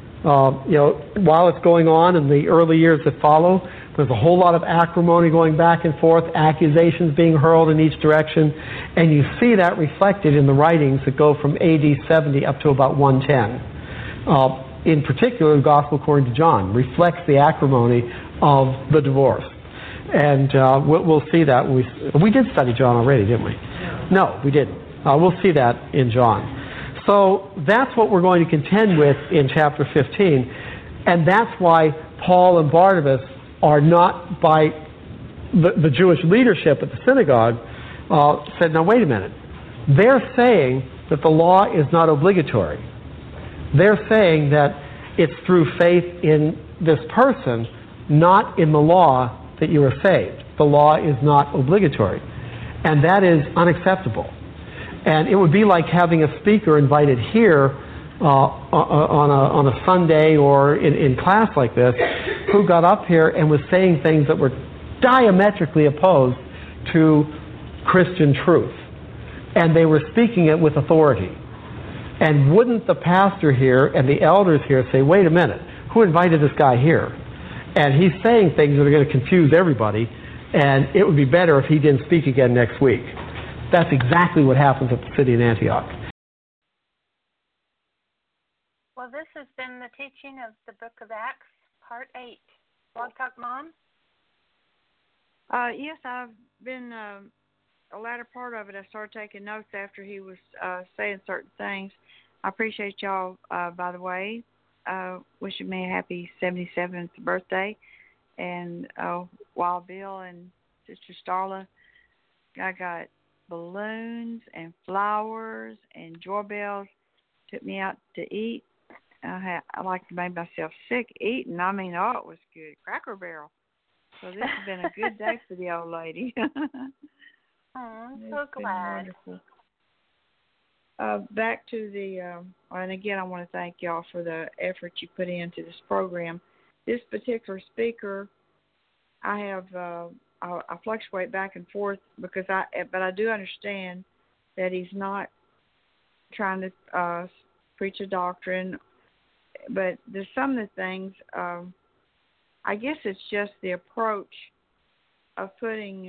while it's going on in the early years that follow, there's a whole lot of acrimony going back and forth, accusations being hurled in each direction, and you see that reflected in the writings that go from AD 70 up to about 110. In particular, the Gospel according to John reflects the acrimony of the divorce. And we'll see that. We did study John already, didn't we? No, we didn't. We'll see that in John. So that's what we're going to contend with in chapter 15. And that's why Paul and Barnabas are not by the Jewish leadership at the synagogue said, now wait a minute. They're saying that the law is not obligatory. They're saying that it's through faith in this person, not in the law, that you are saved. The law is not obligatory. And that is unacceptable. And it would be like having a speaker invited here on a Sunday or in class like this who got up here and was saying things that were diametrically opposed to Christian truth. And they were speaking it with authority. And wouldn't the pastor here and the elders here say, wait a minute, who invited this guy here? And he's saying things that are going to confuse everybody, and it would be better if he didn't speak again next week. That's exactly what happens at the city in Antioch. Well, this has been the teaching of the Book of Acts, Part 8. Blog Talk Mom? Yes, I've been, a latter part of it, I started taking notes after he was saying certain things. I appreciate y'all, by the way, wishing me a happy 77th birthday. And Wild Bill and Sister Starla, I got balloons and flowers and doorbells. Took me out to eat. I like to make myself sick eating. I mean, oh, it was good. Cracker Barrel. So this has been a good day for the old lady. Oh, I'm so glad. Back to the, and again, I want to thank y'all for the effort you put into this program. This particular speaker, I have, I fluctuate back and forth but I do understand that he's not trying to preach a doctrine, but there's some of the things, I guess it's just the approach of putting,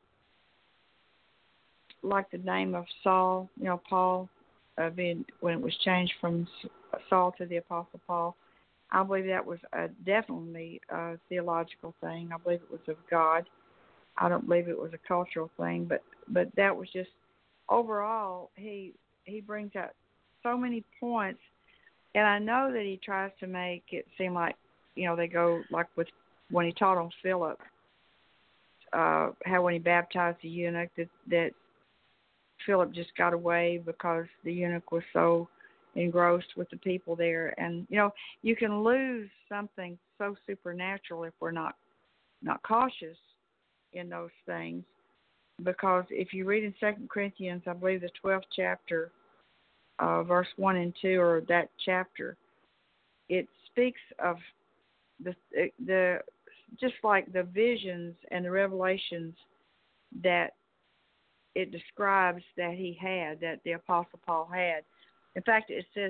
like the name of Saul, Paul, when it was changed from Saul to the Apostle Paul. I believe that was definitely a theological thing. I believe it was of God. I don't believe it was a cultural thing, but that was just overall. He brings out so many points, and I know that he tries to make it seem like they go like with when he taught on Philip, how when he baptized the eunuch that Philip just got away because the eunuch was so engrossed with the people there. And you can lose something so supernatural if we're not cautious in those things, because if you read in 2 Corinthians, I believe the 12th chapter, verse 1 and 2, or that chapter, it speaks of the just like the visions and the revelations that it describes that that the Apostle Paul had. In fact, it says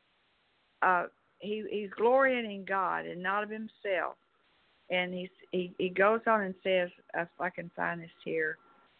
he's glorying in God and not of himself. And he goes on and says, if I can find this here,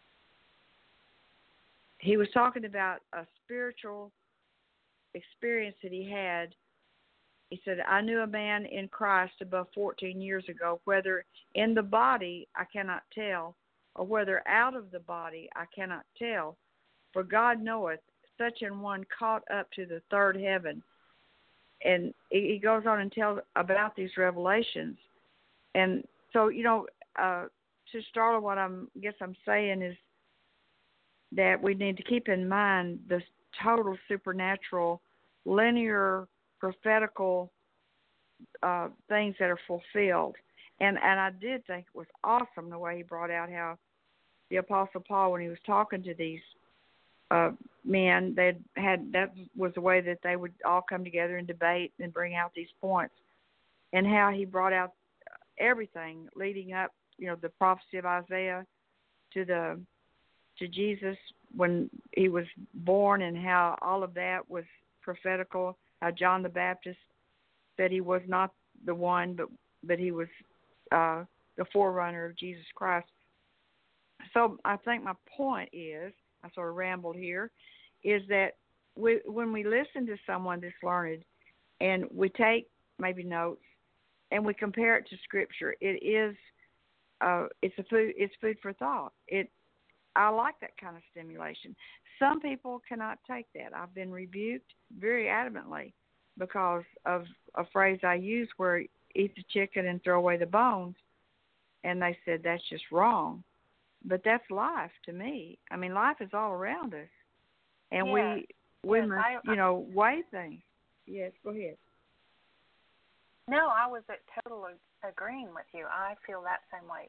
he was talking about a spiritual experience that he had. He said, I knew a man in Christ above 14 years ago, whether in the body I cannot tell, or whether out of the body I cannot tell. For God knoweth, such an one caught up to the third heaven. And he goes on and tells about these revelations. And so, to start, what I'm saying is that we need to keep in mind the total supernatural, linear, prophetical things that are fulfilled. And I did think it was awesome the way he brought out how the Apostle Paul, when he was talking to these men, that was the way that they would all come together and debate and bring out these points, and how he brought out everything leading up, the prophecy of Isaiah to Jesus when he was born, and how all of that was prophetical. How John the Baptist said he was not the one, but he was the forerunner of Jesus Christ. So I think my point is, I sort of rambled here, is that when we listen to someone that's learned and we take maybe notes and we compare it to Scripture, it's food for thought. I like that kind of stimulation. Some people cannot take that. I've been rebuked very adamantly because of a phrase I use where eat the chicken and throw away the bones, and they said that's just wrong. but that's life to me. I mean, life is all around us, and Yes. we Yes, must, weigh things. Yes, go ahead. No, I was totally agreeing with you. I feel that same way.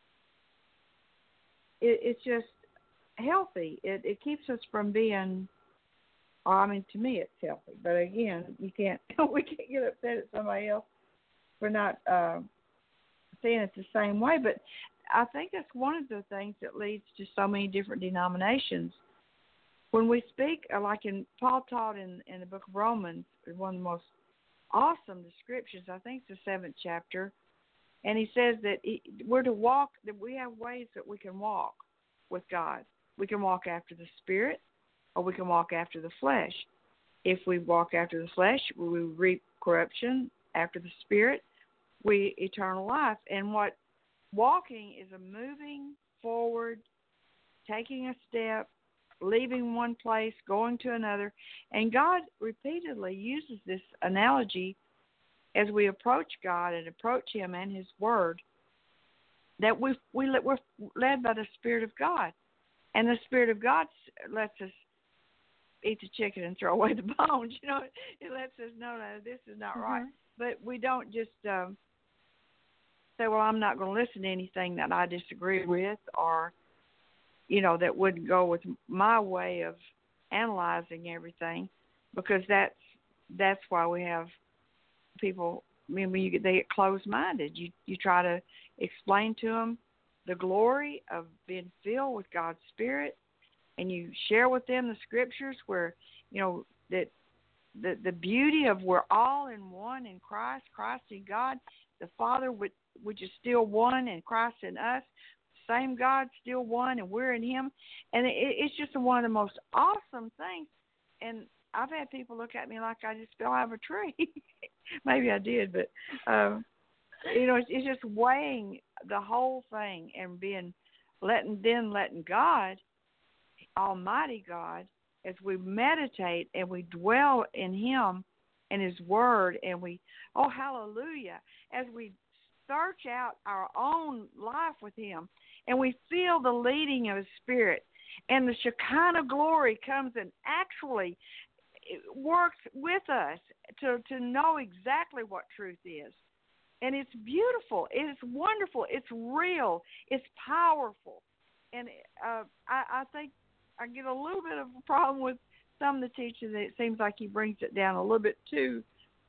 It's just healthy. It keeps us from being. I mean, to me, it's healthy. But again, we can't get upset at somebody else for not seeing it the same way. But I think that's one of the things that leads to so many different denominations. When we speak, like Paul taught in the book of Romans, one of the most awesome descriptions, I think it's the 7th chapter, and he says that we're to walk, that we have ways that we can walk with God. We can walk after the Spirit, or we can walk after the flesh. If we walk after the flesh, we reap corruption. After the Spirit, we eternal life. And what walking is a moving forward, taking a step, leaving one place, going to another. And God repeatedly uses this analogy as we approach God and approach Him and His Word, that we're led by the Spirit of God. And the Spirit of God lets us eat the chicken and throw away the bones. It lets us know that this is not right. But we don't just say, well, I'm not going to listen to anything that I disagree with, or that wouldn't go with my way of analyzing everything, because that's why we have people. I mean, they get closed-minded. You try to explain to them the glory of being filled with God's Spirit, and you share with them the scriptures where that the beauty of we're all in one in Christ in God, the Father which is still one, and Christ in us. Same God, still one, and we're in Him. And it's just one of the most awesome things. And I've had people look at me like I just fell out of a tree. Maybe I did, but, it's just weighing the whole thing and letting God, Almighty God, as we meditate and we dwell in Him and His Word, and hallelujah, as we search out our own life with Him, and we feel the leading of His Spirit, and the Shekinah glory comes and actually works with us to know exactly what truth is. And it's beautiful. It's wonderful. It's real. It's powerful. And I think I get a little bit of a problem with some of the teaching that it seems like he brings it down a little bit too,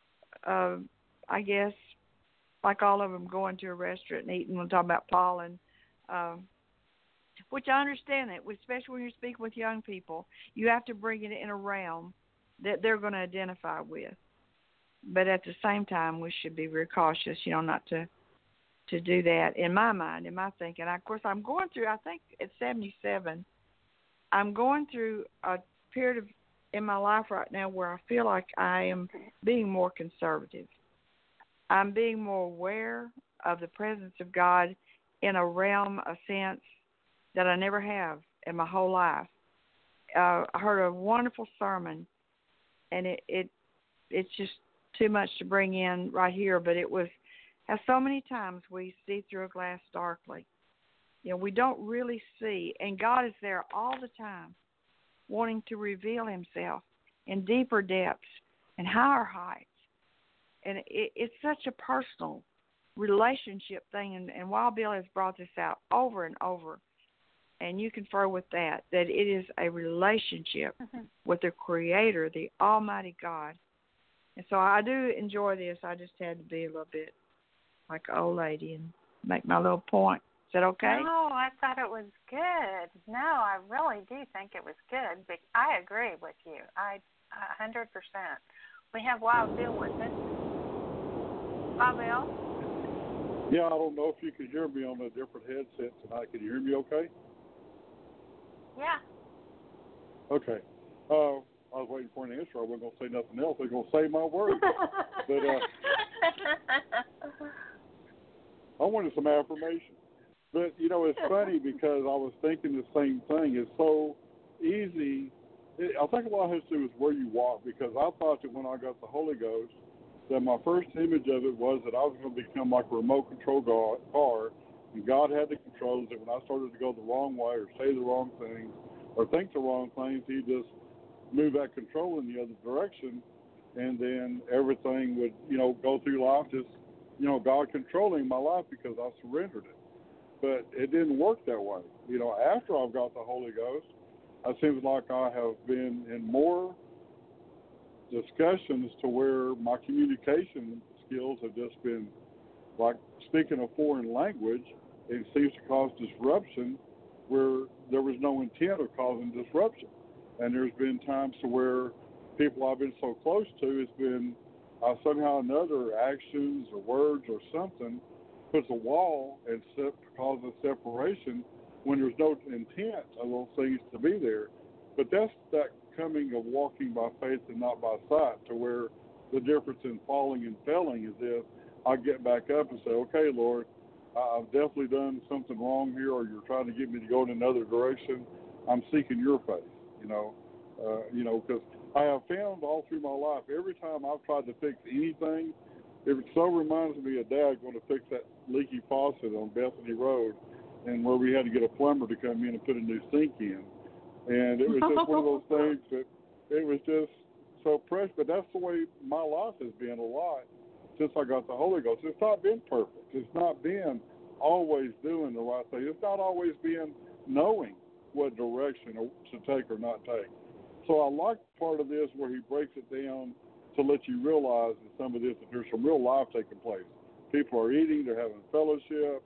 I guess, like all of them going to a restaurant and eating. We'll talk about Paul, and which I understand that, especially when you're speaking with young people, you have to bring it in a realm that they're going to identify with. But at the same time, we should be very cautious, not to do that. In my mind, in my thinking, of course, I'm going through. I think at 77, I'm going through a period in my life right now where I feel like I am being more conservative. I'm being more aware of the presence of God in a realm, a sense that I never have in my whole life. I heard a wonderful sermon, and it's just too much to bring in right here, but it was how so many times we see through a glass darkly. We don't really see, and God is there all the time, wanting to reveal Himself in deeper depths and higher heights. And it's such a personal relationship thing, and Wild Bill has brought this out over and over, and you confer with that it is a relationship with the Creator, the Almighty God. And so I do enjoy this. I just had to be a little bit like an old lady and make my little point. Is that okay? No, I thought it was good. No, I really do think it was good. But I agree with you. 100%. We have Wild Bill with us. Wild Bill? Yeah, I don't know if you could hear me on a different headset tonight. Can you hear me okay? Yeah. Okay. I was waiting for an answer. I wasn't going to say nothing else. They're going to say my word. But I wanted some affirmation. But, it's funny because I was thinking the same thing. It's so easy. I think a lot has to do with where you walk, because I thought that when I got the Holy Ghost, that my first image of it was that I was going to become like a remote control car, And God had the controls that when I started to go the wrong way or say the wrong things or think the wrong things, he just moved that control in the other direction, and then everything would, go through life just, God controlling my life because I surrendered it. But it didn't work that way. After I've got the Holy Ghost, it seems like I have been in more discussions to where my communication skills have just been like speaking a foreign language. It seems to cause disruption where there was no intent of causing disruption. And there's been times to where people I've been so close to, it's been somehow or another actions or words or something puts a wall and causes separation when there's no intent of those things to be there. But that's that coming of walking by faith and not by sight, to where the difference in falling and failing is if I get back up and say, okay, Lord, I've definitely done something wrong here, or you're trying to get me to go in another direction. I'm seeking your face, because I have found all through my life, every time I've tried to fix anything, it so reminds me of Dad going to fix that leaky faucet on Bethany Road, and where we had to get a plumber to come in and put a new sink in. And it was just one of those things that it was just so precious. But that's the way my life has been a lot since I got the Holy Ghost. It's not been perfect. It's not been always doing the right thing. It's not always been knowing what direction to take or not take. So I like part of this where he breaks it down to let you realize in some of this that there's some real life taking place. People are eating, they're having fellowship.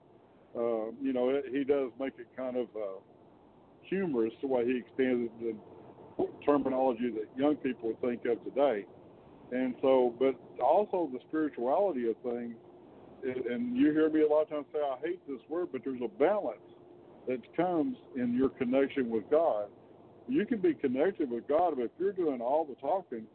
He does make it kind of humorous the way he extends the terminology that young people would think of today. And so, but also the spirituality of things, and you hear me a lot of times say, I hate this word, but there's a balance that comes in your connection with God. You can be connected with God, but if you're doing all the talking,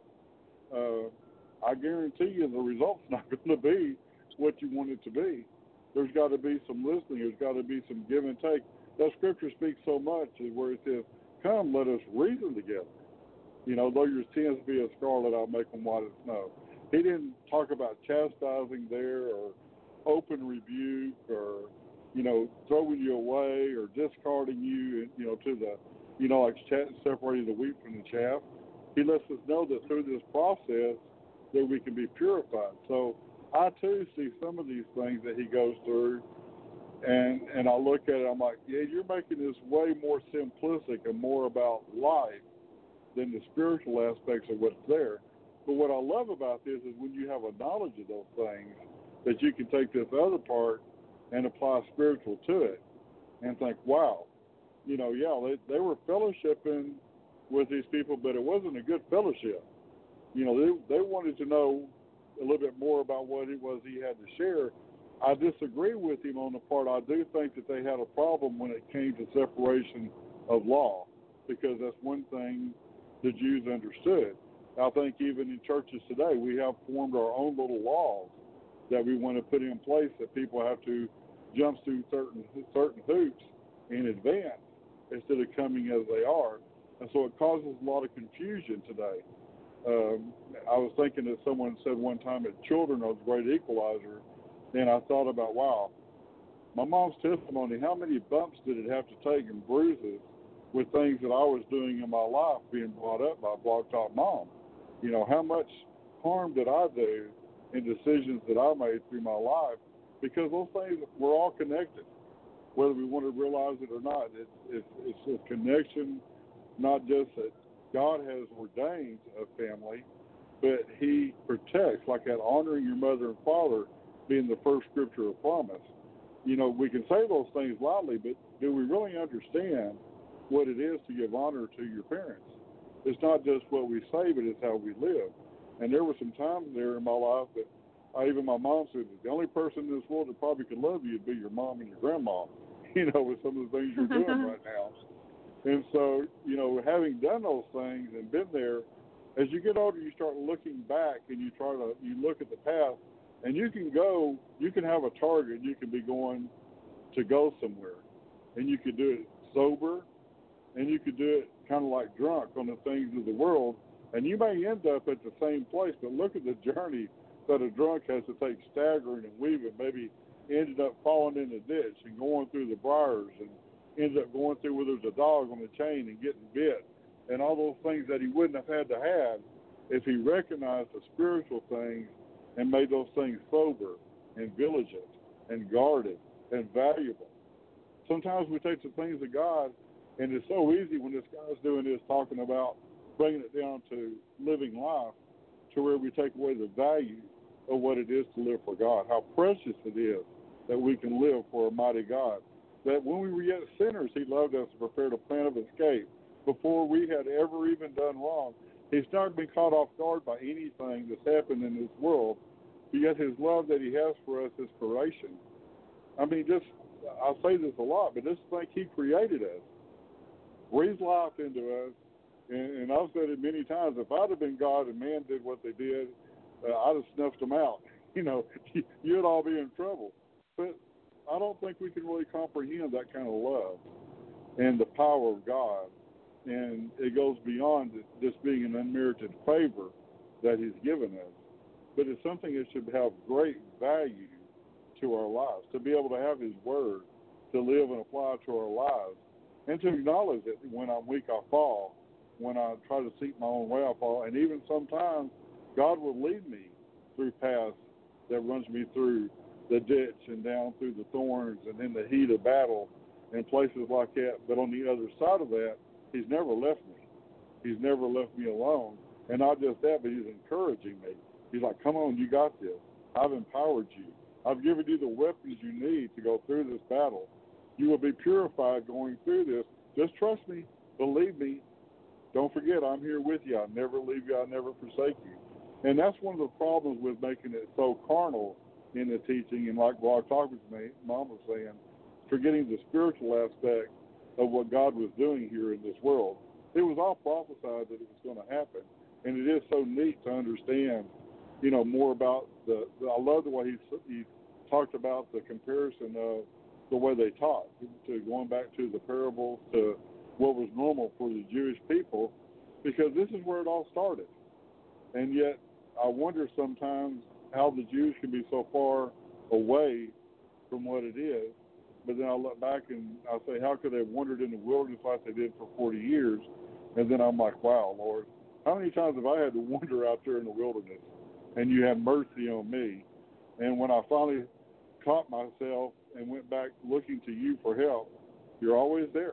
I guarantee you the result's not going to be what you want it to be. There's got to be some listening. There's got to be some give and take. That scripture speaks so much where it says, come, let us reason together. Though your sins be as scarlet, I'll make them white as snow. He didn't talk about chastising there or open rebuke or, throwing you away or discarding you, to the, like separating the wheat from the chaff. He lets us know that through this process that we can be purified. So I, too, see some of these things that he goes through, and I look at it, I'm like, yeah, you're making this way more simplistic and more about life than the spiritual aspects of what's there. But what I love about this is when you have a knowledge of those things, that you can take this other part and apply spiritual to it and think, wow, they were fellowshipping with these people, but it wasn't a good fellowship. They wanted to know a little bit more about what it was he had to share. I disagree with him on the part. I do think that they had a problem when it came to separation of law, because that's one thing the Jews understood. I think even in churches today, we have formed our own little laws that we want to put in place that people have to jump through certain hoops in advance instead of coming as they are. And so it causes a lot of confusion today. I was thinking that someone said one time that children are the great equalizer, and I thought about, wow, my mom's testimony, how many bumps did it have to take and bruises with things that I was doing in my life being brought up by Blog Talk Mom? How much harm did I do in decisions that I made through my life? Because those things were all connected, whether we want to realize it or not. It's a connection, not just that God has ordained a family, but he protects, like that honoring your mother and father being the first scripture of promise. We can say those things loudly, but do we really understand what it is to give honor to your parents? It's not just what we say, but it's how we live. And there were some times there in my life that even my mom said, the only person in this world that probably could love you would be your mom and your grandma, with some of the things you're doing right now. And so, having done those things and been there, as you get older, you start looking back and you look at the past, and you can have a target, you can be going to go somewhere, and you can do it sober, and you could do it kind of like drunk on the things of the world, and you may end up at the same place, but look at the journey that a drunk has to take staggering and weaving, maybe ended up falling in the ditch and going through the briars and ended up going through where there's a dog on the chain and getting bit and all those things that he wouldn't have had to have if he recognized the spiritual things and made those things sober and vigilant and guarded and valuable. Sometimes we take the things of God, and it's so easy when this guy's doing this, talking about bringing it down to living life, to where we take away the value of what it is to live for God, how precious it is that we can live for a mighty God, that when we were yet sinners, he loved us and prepared a plan of escape before we had ever even done wrong. He's not been caught off guard by anything that's happened in this world, but yet his love that he has for us is creation. I mean, I say this a lot, but just think he created us, breathed life into us, and I've said it many times, if I'd have been God and man did what they did, I'd have snuffed them out. You know, you'd all be in trouble. But I don't think we can really comprehend that kind of love and the power of God. And it goes beyond just being an unmerited favor that he's given us. But it's something that should have great value to our lives, to be able to have his word, to live and apply to our lives, and to acknowledge that when I'm weak, I fall. When I try to seek my own way, I fall. And even sometimes God will lead me through paths that runs me through the ditch and down through the thorns and in the heat of battle and places like that. But on the other side of that, he's never left me. He's never left me alone. And not just that, but he's encouraging me. He's like, come on, you got this. I've empowered you. I've given you the weapons you need to go through this battle. You will be purified going through this. Just trust me. Believe me. Don't forget, I'm here with you. I'll never leave you. I'll never forsake you. And that's one of the problems with making it so carnal in the teaching. And like Blog Talk with me, Mom was saying, forgetting the spiritual aspect of what God was doing here in this world. It was all prophesied that it was going to happen. And it is so neat to understand, you know, more about I love the way he talked about the comparison of the way they taught, to going back to the parables, to what was normal for the Jewish people, because this is where it all started. And yet I wonder sometimes how the Jews can be so far away from what it is. But then I look back and I say, how could they have wandered in the wilderness like they did for 40 years? And then I'm like, wow, Lord, how many times have I had to wander out there in the wilderness? And you have mercy on me. And when I finally caught myself and went back looking to you for help, you're always there.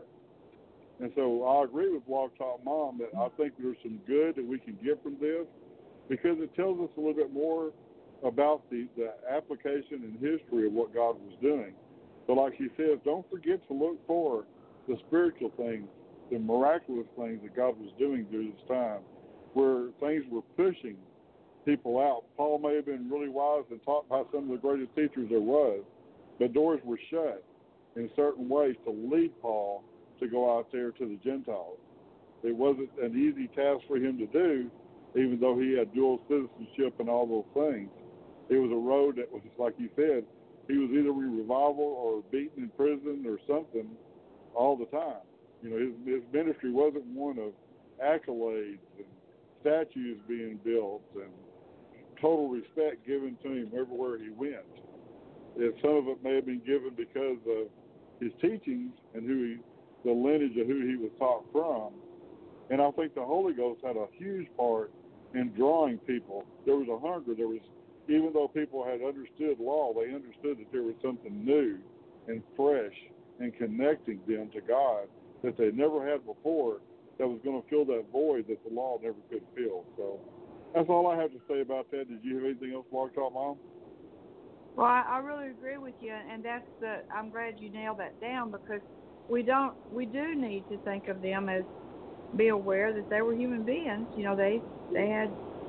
And so I agree with Blog Talk Mom that I think there's some good that we can get from this, because it tells us a little bit more about the application and history of what God was doing. But like she says, don't forget to look for the spiritual things, the miraculous things that God was doing during this time, where things were pushing people out. Paul may have been really wise and taught by some of the greatest teachers there was, but doors were shut in certain ways to lead Paul to go out there to the Gentiles. It wasn't an easy task for him to do, even though he had dual citizenship and all those things. It was a road that was, like you said, he was either in revival or beaten in prison or something all the time. You know, his ministry wasn't one of accolades and statues being built and total respect given to him everywhere he went. And some of it may have been given because of his teachings and the lineage of who he was taught from. And I think the Holy Ghost had a huge part in drawing people. There was a hunger. Even though people had understood law, they understood that there was something new and fresh and connecting them to God that they never had before, that was going to fill that void that the law never could fill. So that's all I have to say about that. Did you have anything else, Blog Talk Mom? Well, I really agree with you, and I'm glad you nailed that down, because we do need to think of them as, be aware that they were human beings. You know, they had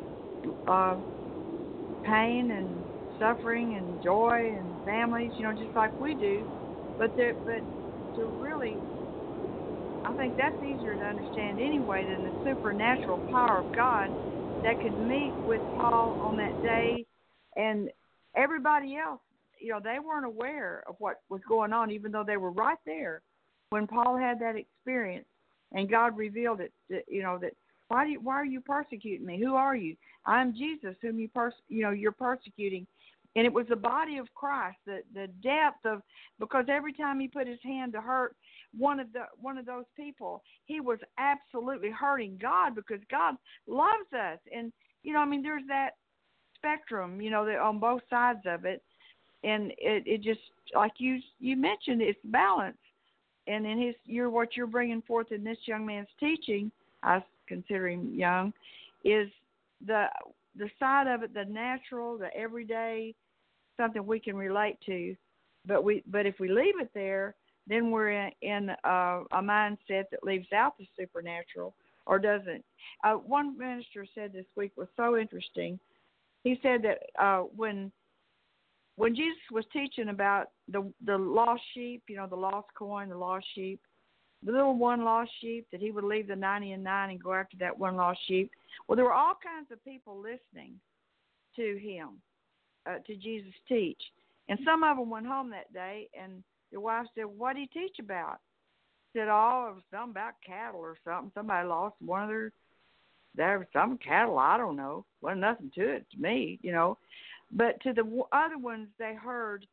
pain and suffering and joy and families, you know, just like we do. But to really, I think that's easier to understand anyway than the supernatural power of God that could meet with Paul on that day. And everybody else, you know, they weren't aware of what was going on, even though they were right there when Paul had that experience. And God revealed it, you know, that why are you persecuting me? Who are you? I'm Jesus, whom you're persecuting. And it was the body of Christ, the depth of, because every time he put his hand to hurt one of those people, he was absolutely hurting God, because God loves us. And there's that spectrum, that on both sides of it, and it just, like you mentioned, it's balance. And in what you're bringing forth in this young man's teaching, I consider him young, is the side of it, the natural, the everyday, something we can relate to. But if we leave it there, then we're in a mindset that leaves out the supernatural or doesn't. One minister said this week was so interesting. He said that when Jesus was teaching about the lost sheep, the lost coin, the lost sheep, the little one lost sheep, that he would leave the 99 and go after that one lost sheep. Well, there were all kinds of people listening to him, to Jesus teach. And some of them went home that day, and their wife said, "What did he teach about?" He said, "Oh, it was something about cattle or something. Somebody lost one of there was some cattle, I don't know. Wasn't nothing to it to me, But to the other ones, they heard,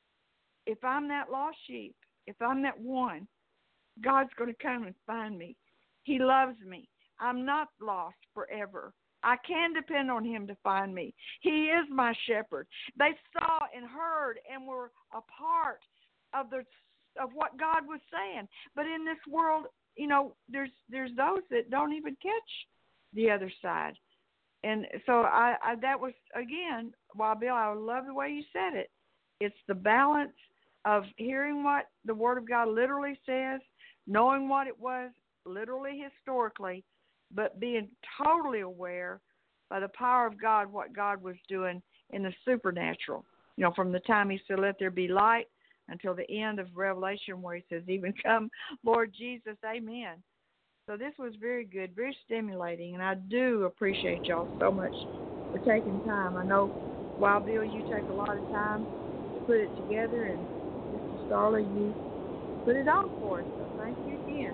if I'm that lost sheep, if I'm that one, God's going to come and find me. He loves me. I'm not lost forever. I can depend on him to find me. He is my shepherd." They saw and heard and were a part of what God was saying. But in this world, there's those that don't even catch the other side. And so I that was, again, Wild Bill, I love the way you said it. It's the balance of hearing what the Word of God literally says, knowing what it was literally historically, but being totally aware by the power of God what God was doing in the supernatural. From the time he said, "Let there be light," until the end of Revelation, where he says, "Even come, Lord Jesus, amen." So this was very good, very stimulating, and I do appreciate y'all so much for taking time. I know, Wild Bill, you take a lot of time to put it together, and Mr. Starley, you put it on for us, so thank you again.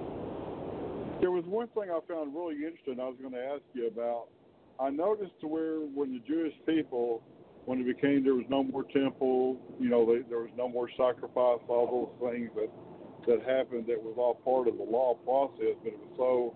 There was one thing I found really interesting I was going to ask you about. I noticed to where when the Jewish people, when it became there was no more temple, there was no more sacrifice, all those things that happened that was all part of the law process, but it was so,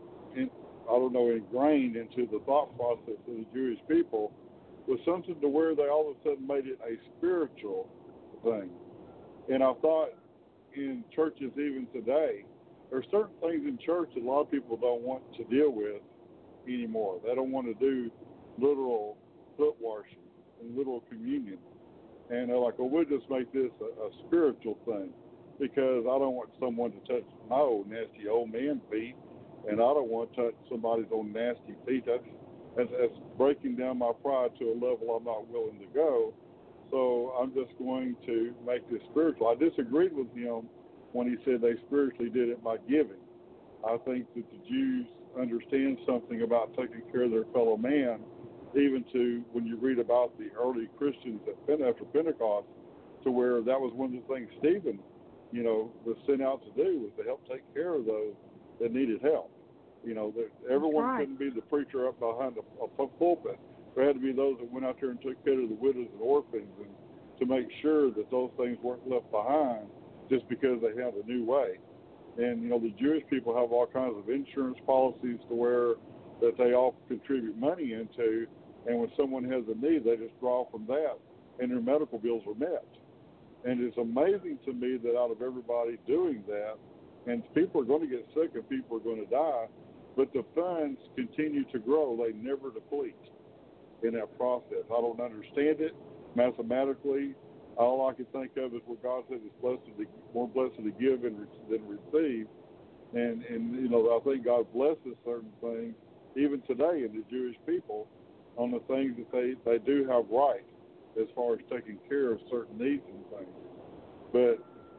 ingrained into the thought process of the Jewish people, was something to where they all of a sudden made it a spiritual thing. And I thought in churches even today, there are certain things in church that a lot of people don't want to deal with anymore. They don't want to do literal foot washing and literal communion. And they're like, "Well, we'll just make this a spiritual thing, because I don't want someone to touch my old nasty old man feet, and I don't want to touch somebody's old nasty feet. That's breaking down my pride to a level I'm not willing to go. So I'm just going to make this spiritual." I disagreed with him when he said they spiritually did it by giving. I think that the Jews understand something about taking care of their fellow man, even to when you read about the early Christians after Pentecost, to where that was one of the things Stephen, was sent out to do, was to help take care of those that needed help. That everyone couldn't be the preacher up behind a pulpit. There had to be those that went out there and took care of the widows and orphans, and to make sure that those things weren't left behind just because they had a new way. And, the Jewish people have all kinds of insurance policies to where that they all contribute money into, and when someone has a need, they just draw from that, and their medical bills are met. And it's amazing to me that out of everybody doing that, and people are going to get sick and people are going to die, but the funds continue to grow. They never deplete in that process. I don't understand it mathematically. All I can think of is what God said is more blessed to give than receive. And I think God blesses certain things, even today in the Jewish people, on the things that they do have right as far as taking care of certain needs and things. But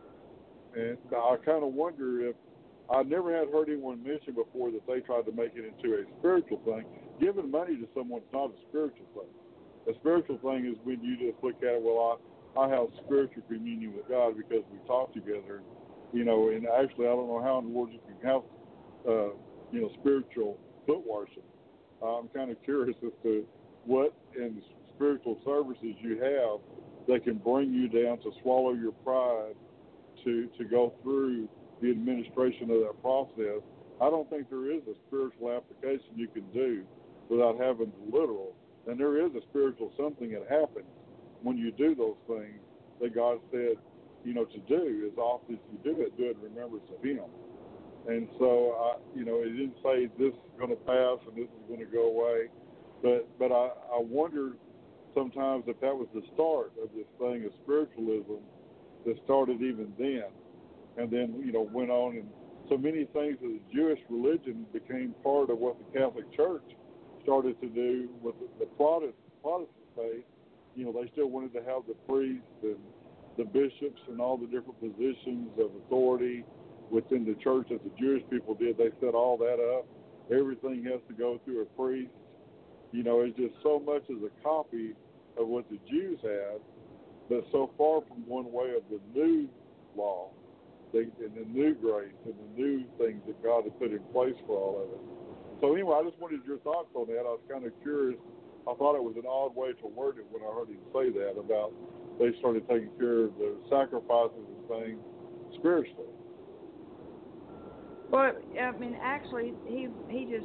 I kind of wonder if, I never had heard anyone mention before that they tried to make it into a spiritual thing. Giving money to someone is not a spiritual thing. A spiritual thing is when you just look at it, well, I have spiritual communion with God because we talk together, and actually I don't know how in the world you can have, spiritual foot washing. I'm kind of curious as to what in spiritual services you have that can bring you down to swallow your pride to go through the administration of that process. I don't think there is a spiritual application you can do without having the literal. And there is a spiritual something that happens when you do those things that God said, to do. As often as you do it in remembrance of Him. And so, it didn't say this is going to pass and this is going to go away. But I wonder sometimes if that was the start of this thing of spiritualism that started even then. And then, went on. And so many things of the Jewish religion became part of what the Catholic Church started to do with the Protestant faith. They still wanted to have the priests and the bishops and all the different positions of authority within the church that the Jewish people did. They set all that up. Everything has to go through a priest. It's just so much as a copy of what the Jews had, but so far from one way of the new law and the new grace and the new things that God had put in place for all of it. So anyway, I just wanted your thoughts on that. I was kind of curious. I thought it was an odd way to word it when I heard him say that about they started taking care of the sacrifices and things spiritually. Well, I mean, actually, he just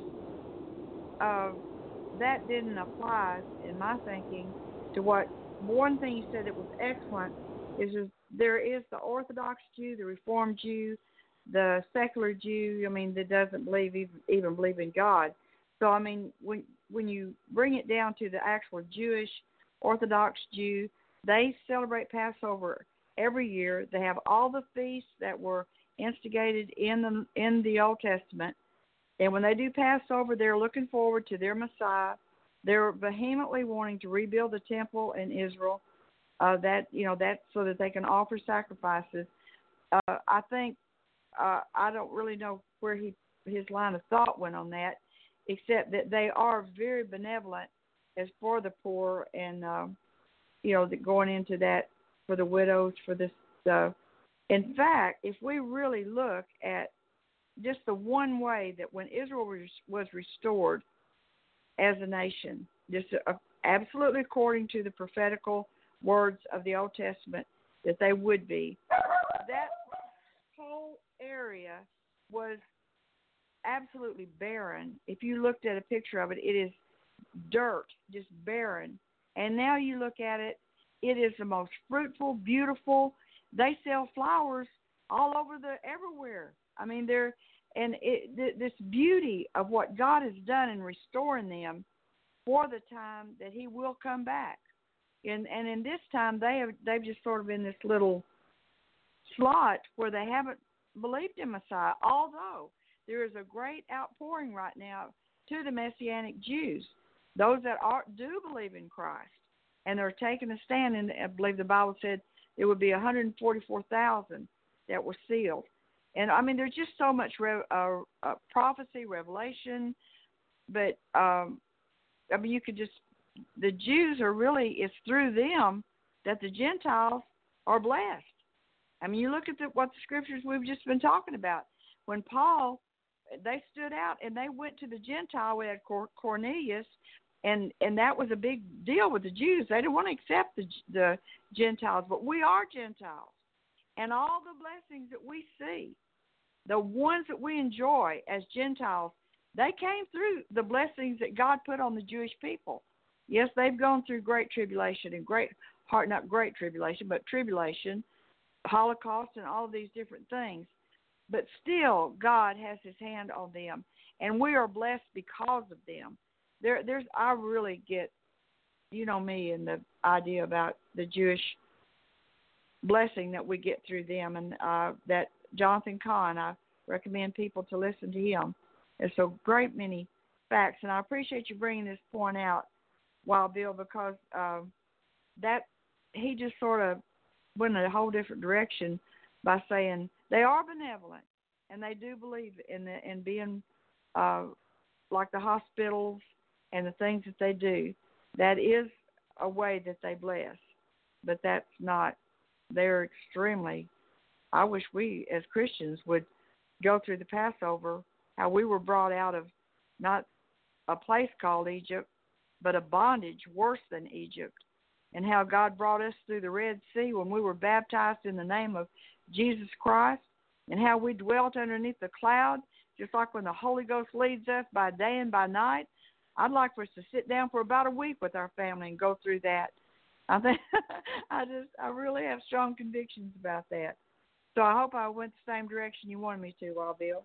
that didn't apply in my thinking to what one thing he said that was excellent is there is the Orthodox Jew, the Reformed Jew, the secular Jew. I mean, that doesn't even believe in God. So I mean, when you bring it down to the actual Jewish Orthodox Jew, they celebrate Passover every year. They have all the feasts that were instigated in the Old Testament, and when they do Passover, they're looking forward to their Messiah. They're vehemently wanting to rebuild the temple in Israel. That's so that they can offer sacrifices. I think I don't really know where his line of thought went on that, except that they are very benevolent as for the poor and going into that for the widows for this. In fact, if we really look at just the one way that when Israel was restored as a nation, just absolutely according to the prophetical words of the Old Testament that they would be, that whole area was absolutely barren. If you looked at a picture of it, it is dirt, just barren. And now you look at it, it is the most fruitful, beautiful. They sell flowers all over everywhere. I mean, this beauty of what God has done in restoring them for the time that He will come back. And in this time, they've just sort of in this little slot where they haven't believed in Messiah, although there is a great outpouring right now to the Messianic Jews, those that do believe in Christ, and they're taking a stand. And I believe the Bible said there would be 144,000 that were sealed. And, I mean, there's just so much prophecy, revelation, but, I mean, you could just, the Jews are really, it's through them that the Gentiles are blessed. I mean, you look at what the scriptures we've just been talking about. When Paul, they stood out and they went to the Gentile. We had Cornelius, and that was a big deal with the Jews. They didn't want to accept the Gentiles, but we are Gentiles. And all the blessings that we see, the ones that we enjoy as Gentiles, they came through the blessings that God put on the Jewish people. Yes, they've gone through great tribulation and not great tribulation, but tribulation, Holocaust, and all of these different things. But still, God has His hand on them, and we are blessed because of them. I really get, me and the idea about the Jewish blessing that we get through them, and that Jonathan Cahn, I recommend people to listen to him. There's so great many facts, and I appreciate you bringing this point out, Wild Bill, because that he just sort of went in a whole different direction by saying they are benevolent and they do believe in being like the hospitals and the things that they do. That is a way that they bless, but that's not. They're extremely. I wish we as Christians would go through the Passover, how we were brought out of not a place called Egypt, but a bondage worse than Egypt, and how God brought us through the Red Sea when we were baptized in the name of Jesus Christ, and how we dwelt underneath the cloud, just like when the Holy Ghost leads us by day and by night. I'd like for us to sit down for about a week with our family and go through that. I think I really have strong convictions about that. So I hope I went the same direction you wanted me to, Wild Bill.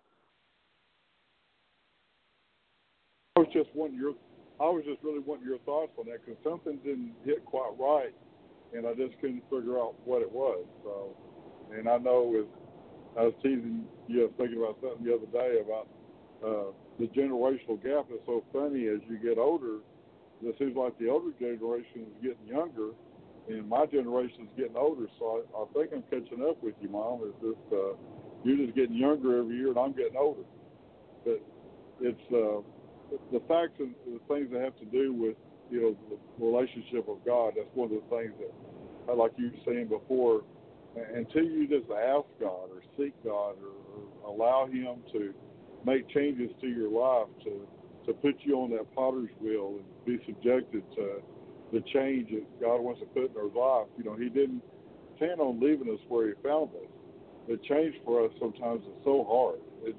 I was just really wanting your thoughts on that, because something didn't hit quite right, and I just couldn't figure out what it was. So, and I know I was teasing you, I was thinking about something the other day about the generational gap. Is so funny as you get older. It seems like the older generation is getting younger, and my generation is getting older. So I think I'm catching up with you, Mom. It's just you're just getting younger every year, and I'm getting older. But it's the facts and the things that have to do with the relationship of God. That's one of the things that, like you were saying before, until you just ask God or seek God or allow Him to make changes to your life to put you on that potter's wheel and be subjected to the change that God wants to put in our life. He didn't plan on leaving us where He found us. The change for us sometimes is so hard.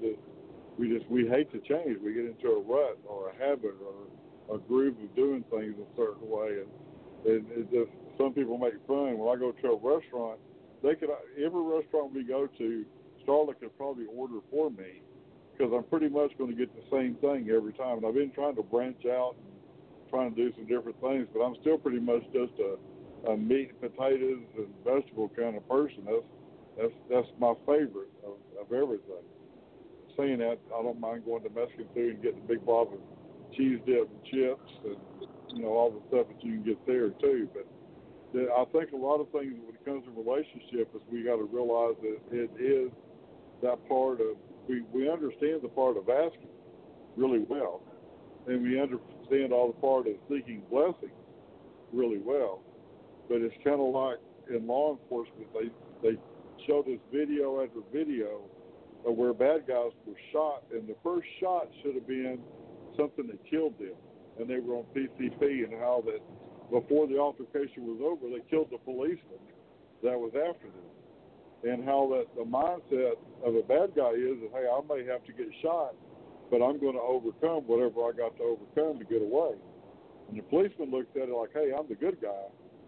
We hate to change. We get into a rut or a habit or a groove of doing things a certain way, and it just, some people make fun. When I go to a restaurant, every restaurant we go to, Starla could probably order for me, because I'm pretty much going to get the same thing every time. And I've been trying to branch out and trying to do some different things, but I'm still pretty much just a meat, potatoes, and vegetable kind of person. That's my favorite of everything. Saying that, I don't mind going to Mexican food and getting a big blob of cheese dip and chips and all the stuff that you can get there too. But I think a lot of things when it comes to relationship is we got to realize that it is that part of we understand the part of asking really well, and we understand all the part of seeking blessings really well. But it's kind of like in law enforcement, they show this video after video of where bad guys were shot, and the first shot should have been something that killed them, and they were on PCP, and how that before the altercation was over, they killed the policeman that was after them, and how that the mindset of a bad guy is that, hey, I may have to get shot, but I'm going to overcome whatever I got to overcome to get away. And the policeman looked at it like, hey, I'm the good guy.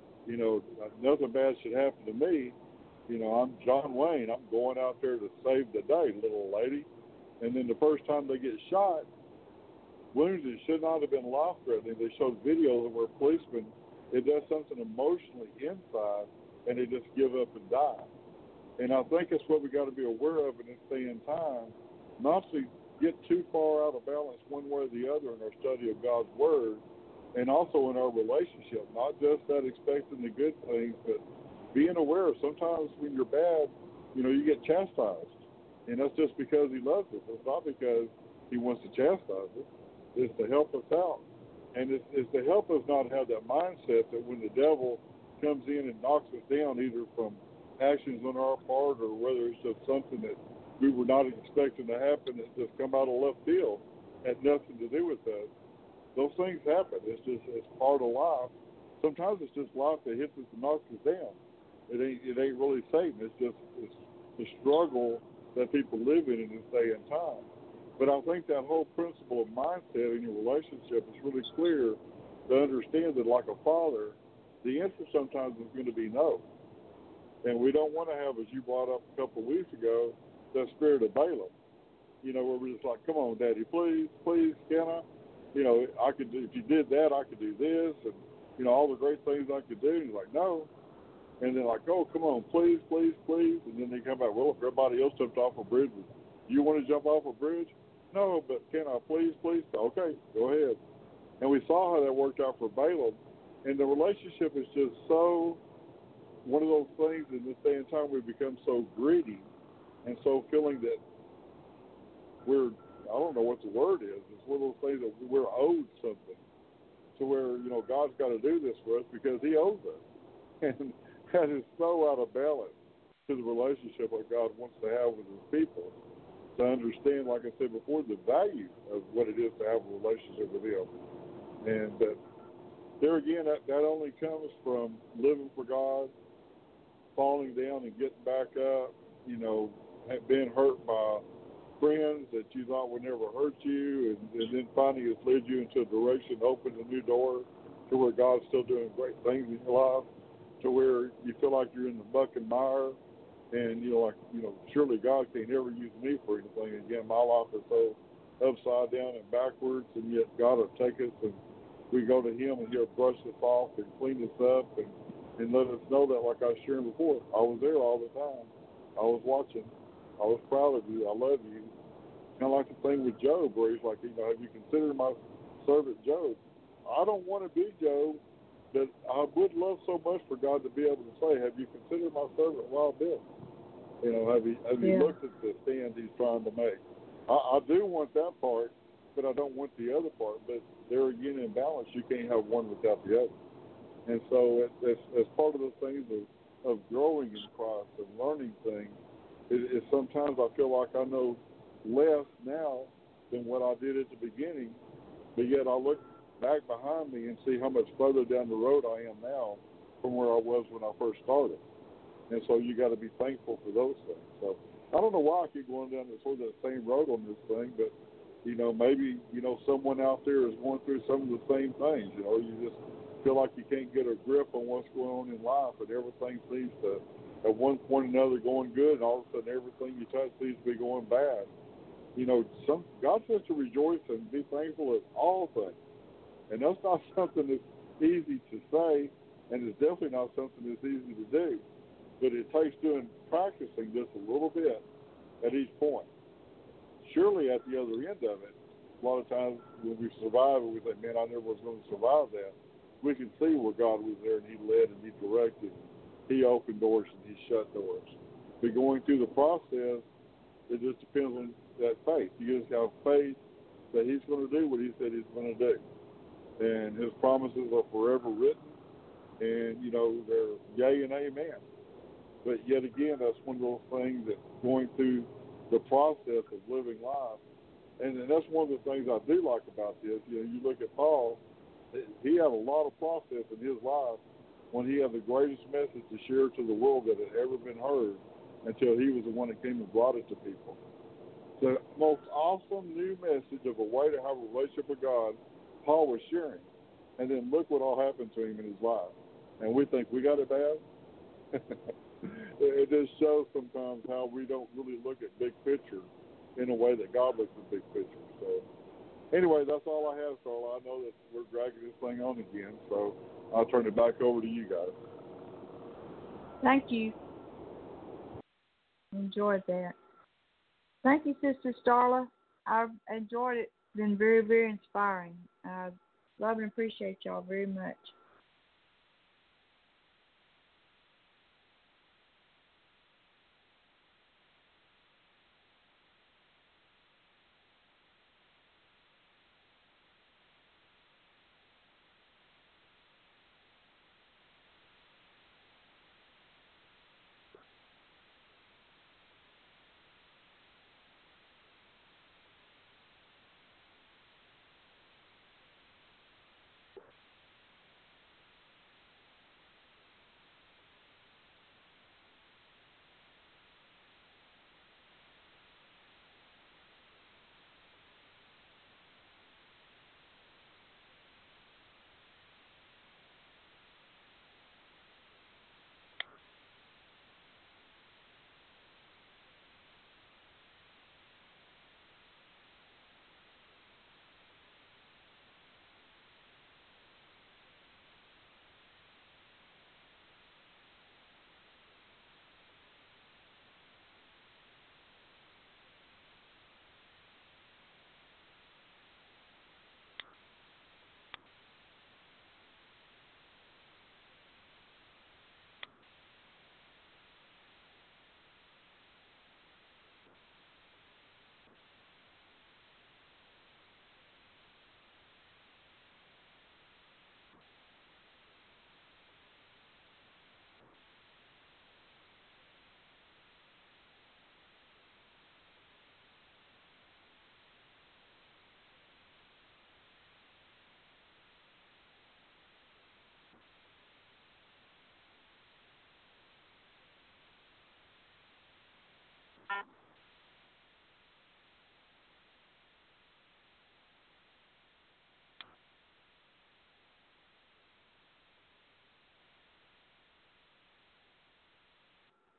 Nothing bad should happen to me. I'm John Wayne. I'm going out there to save the day, little lady. And then the first time they get shot, wounded, should not have been life-threatening. They showed videos of where policemen, it does something emotionally inside, and they just give up and die. And I think that's what we got to be aware of in this day and time, not to get too far out of balance one way or the other in our study of God's Word, and also in our relationship, not just that expecting the good things, but being aware of sometimes when you're bad, you get chastised. And that's just because He loves us. It's not because He wants to chastise us. It's to help us out. And it's to help us not have that mindset that when the devil comes in and knocks us down, either from actions on our part or whether it's just something that we were not expecting to happen that just come out of left field, had nothing to do with us. Those things happen. It's part of life. Sometimes it's just life that hits us and knocks us down. It ain't really Satan. It's the struggle that people live in this day and time. But I think that whole principle of mindset in your relationship is really clear to understand that, like a father, the answer sometimes is going to be no. And we don't want to have, as you brought up a couple of weeks ago, that spirit of Balaam. Where we're just like, come on, Daddy, please, can I? I could do, if you did that, I could do this, and all the great things I could do. And he's like, no. And they're like, oh, come on, please. And then they come back, well, if everybody else jumped off a bridge, do you want to jump off a bridge? No, but can I please? Okay, go ahead. And we saw how that worked out for Balaam. And the relationship is just so, one of those things in this day and time we become so greedy and so feeling that we're, I don't know what the word is. It's one of those things that we're owed something. To where, God's got to do this for us because He owes us. And that is so out of balance to the relationship that God wants to have with His people. To understand, like I said before, the value of what it is to have a relationship with Him. And there again, that only comes from living for God, falling down and getting back up, being hurt by friends that you thought would never hurt you, and then finally it's led you into a direction, opened a new door to where God's still doing great things in your life, to where you feel like you're in the muck and mire, and surely God can't ever use me for anything again. My life is so upside down and backwards, and yet God will take us and we go to Him and He'll brush us off and clean us up and let us know that, like I was sharing before, I was there all the time. I was watching. I was proud of you. I love you. Kind of like the thing with Job, where he's like, have you considered my servant Job? I don't want to be Job, but I would love so much for God to be able to say, have you considered my servant Wild Bill? Have you looked at the stand he's trying to make? I do want that part, but I don't want the other part. But there again, in balance, you can't have one without the other. And so as part of the things of growing in Christ and learning things, is sometimes I feel like I know less now than what I did at the beginning, but yet I look back behind me and see how much further down the road I am now from where I was when I first started. And so you got to be thankful for those things. So I don't know why I keep going down this sort of the same road on this thing, but maybe someone out there is going through some of the same things. You just feel like you can't get a grip on what's going on in life, and everything seems to, at one point or another, going good, and all of a sudden everything you touch seems to be going bad. God says to rejoice and be thankful at all things, and that's not something that's easy to say, and it's definitely not something that's easy to do. But it takes practicing this a little bit at each point. Surely at the other end of it, a lot of times when we survive it, we think, man, I never was going to survive that. We can see where God was there and He led and He directed. He opened doors and He shut doors. But going through the process, it just depends on that faith. You just have faith that He's going to do what He said He's going to do. And His promises are forever written, and, they're yea and amen. But yet again, that's one of those things that going through the process of living life, and that's one of the things I do like about this. You look at Paul, he had a lot of process in his life when he had the greatest message to share to the world that had ever been heard until he was the one that came and brought it to people. The most awesome new message of a way to have a relationship with God, Paul was sharing. And then look what all happened to him in his life. And we think we got it bad. It just shows sometimes how we don't really look at big picture in a way that God looks at big picture. So anyway, that's all I have, Carla. I know that we're dragging this thing on again, so I'll turn it back over to you guys. Thank you. Enjoyed that. Thank you, Sister Starla. I've enjoyed it. It's been very, very inspiring. I love and appreciate y'all very much.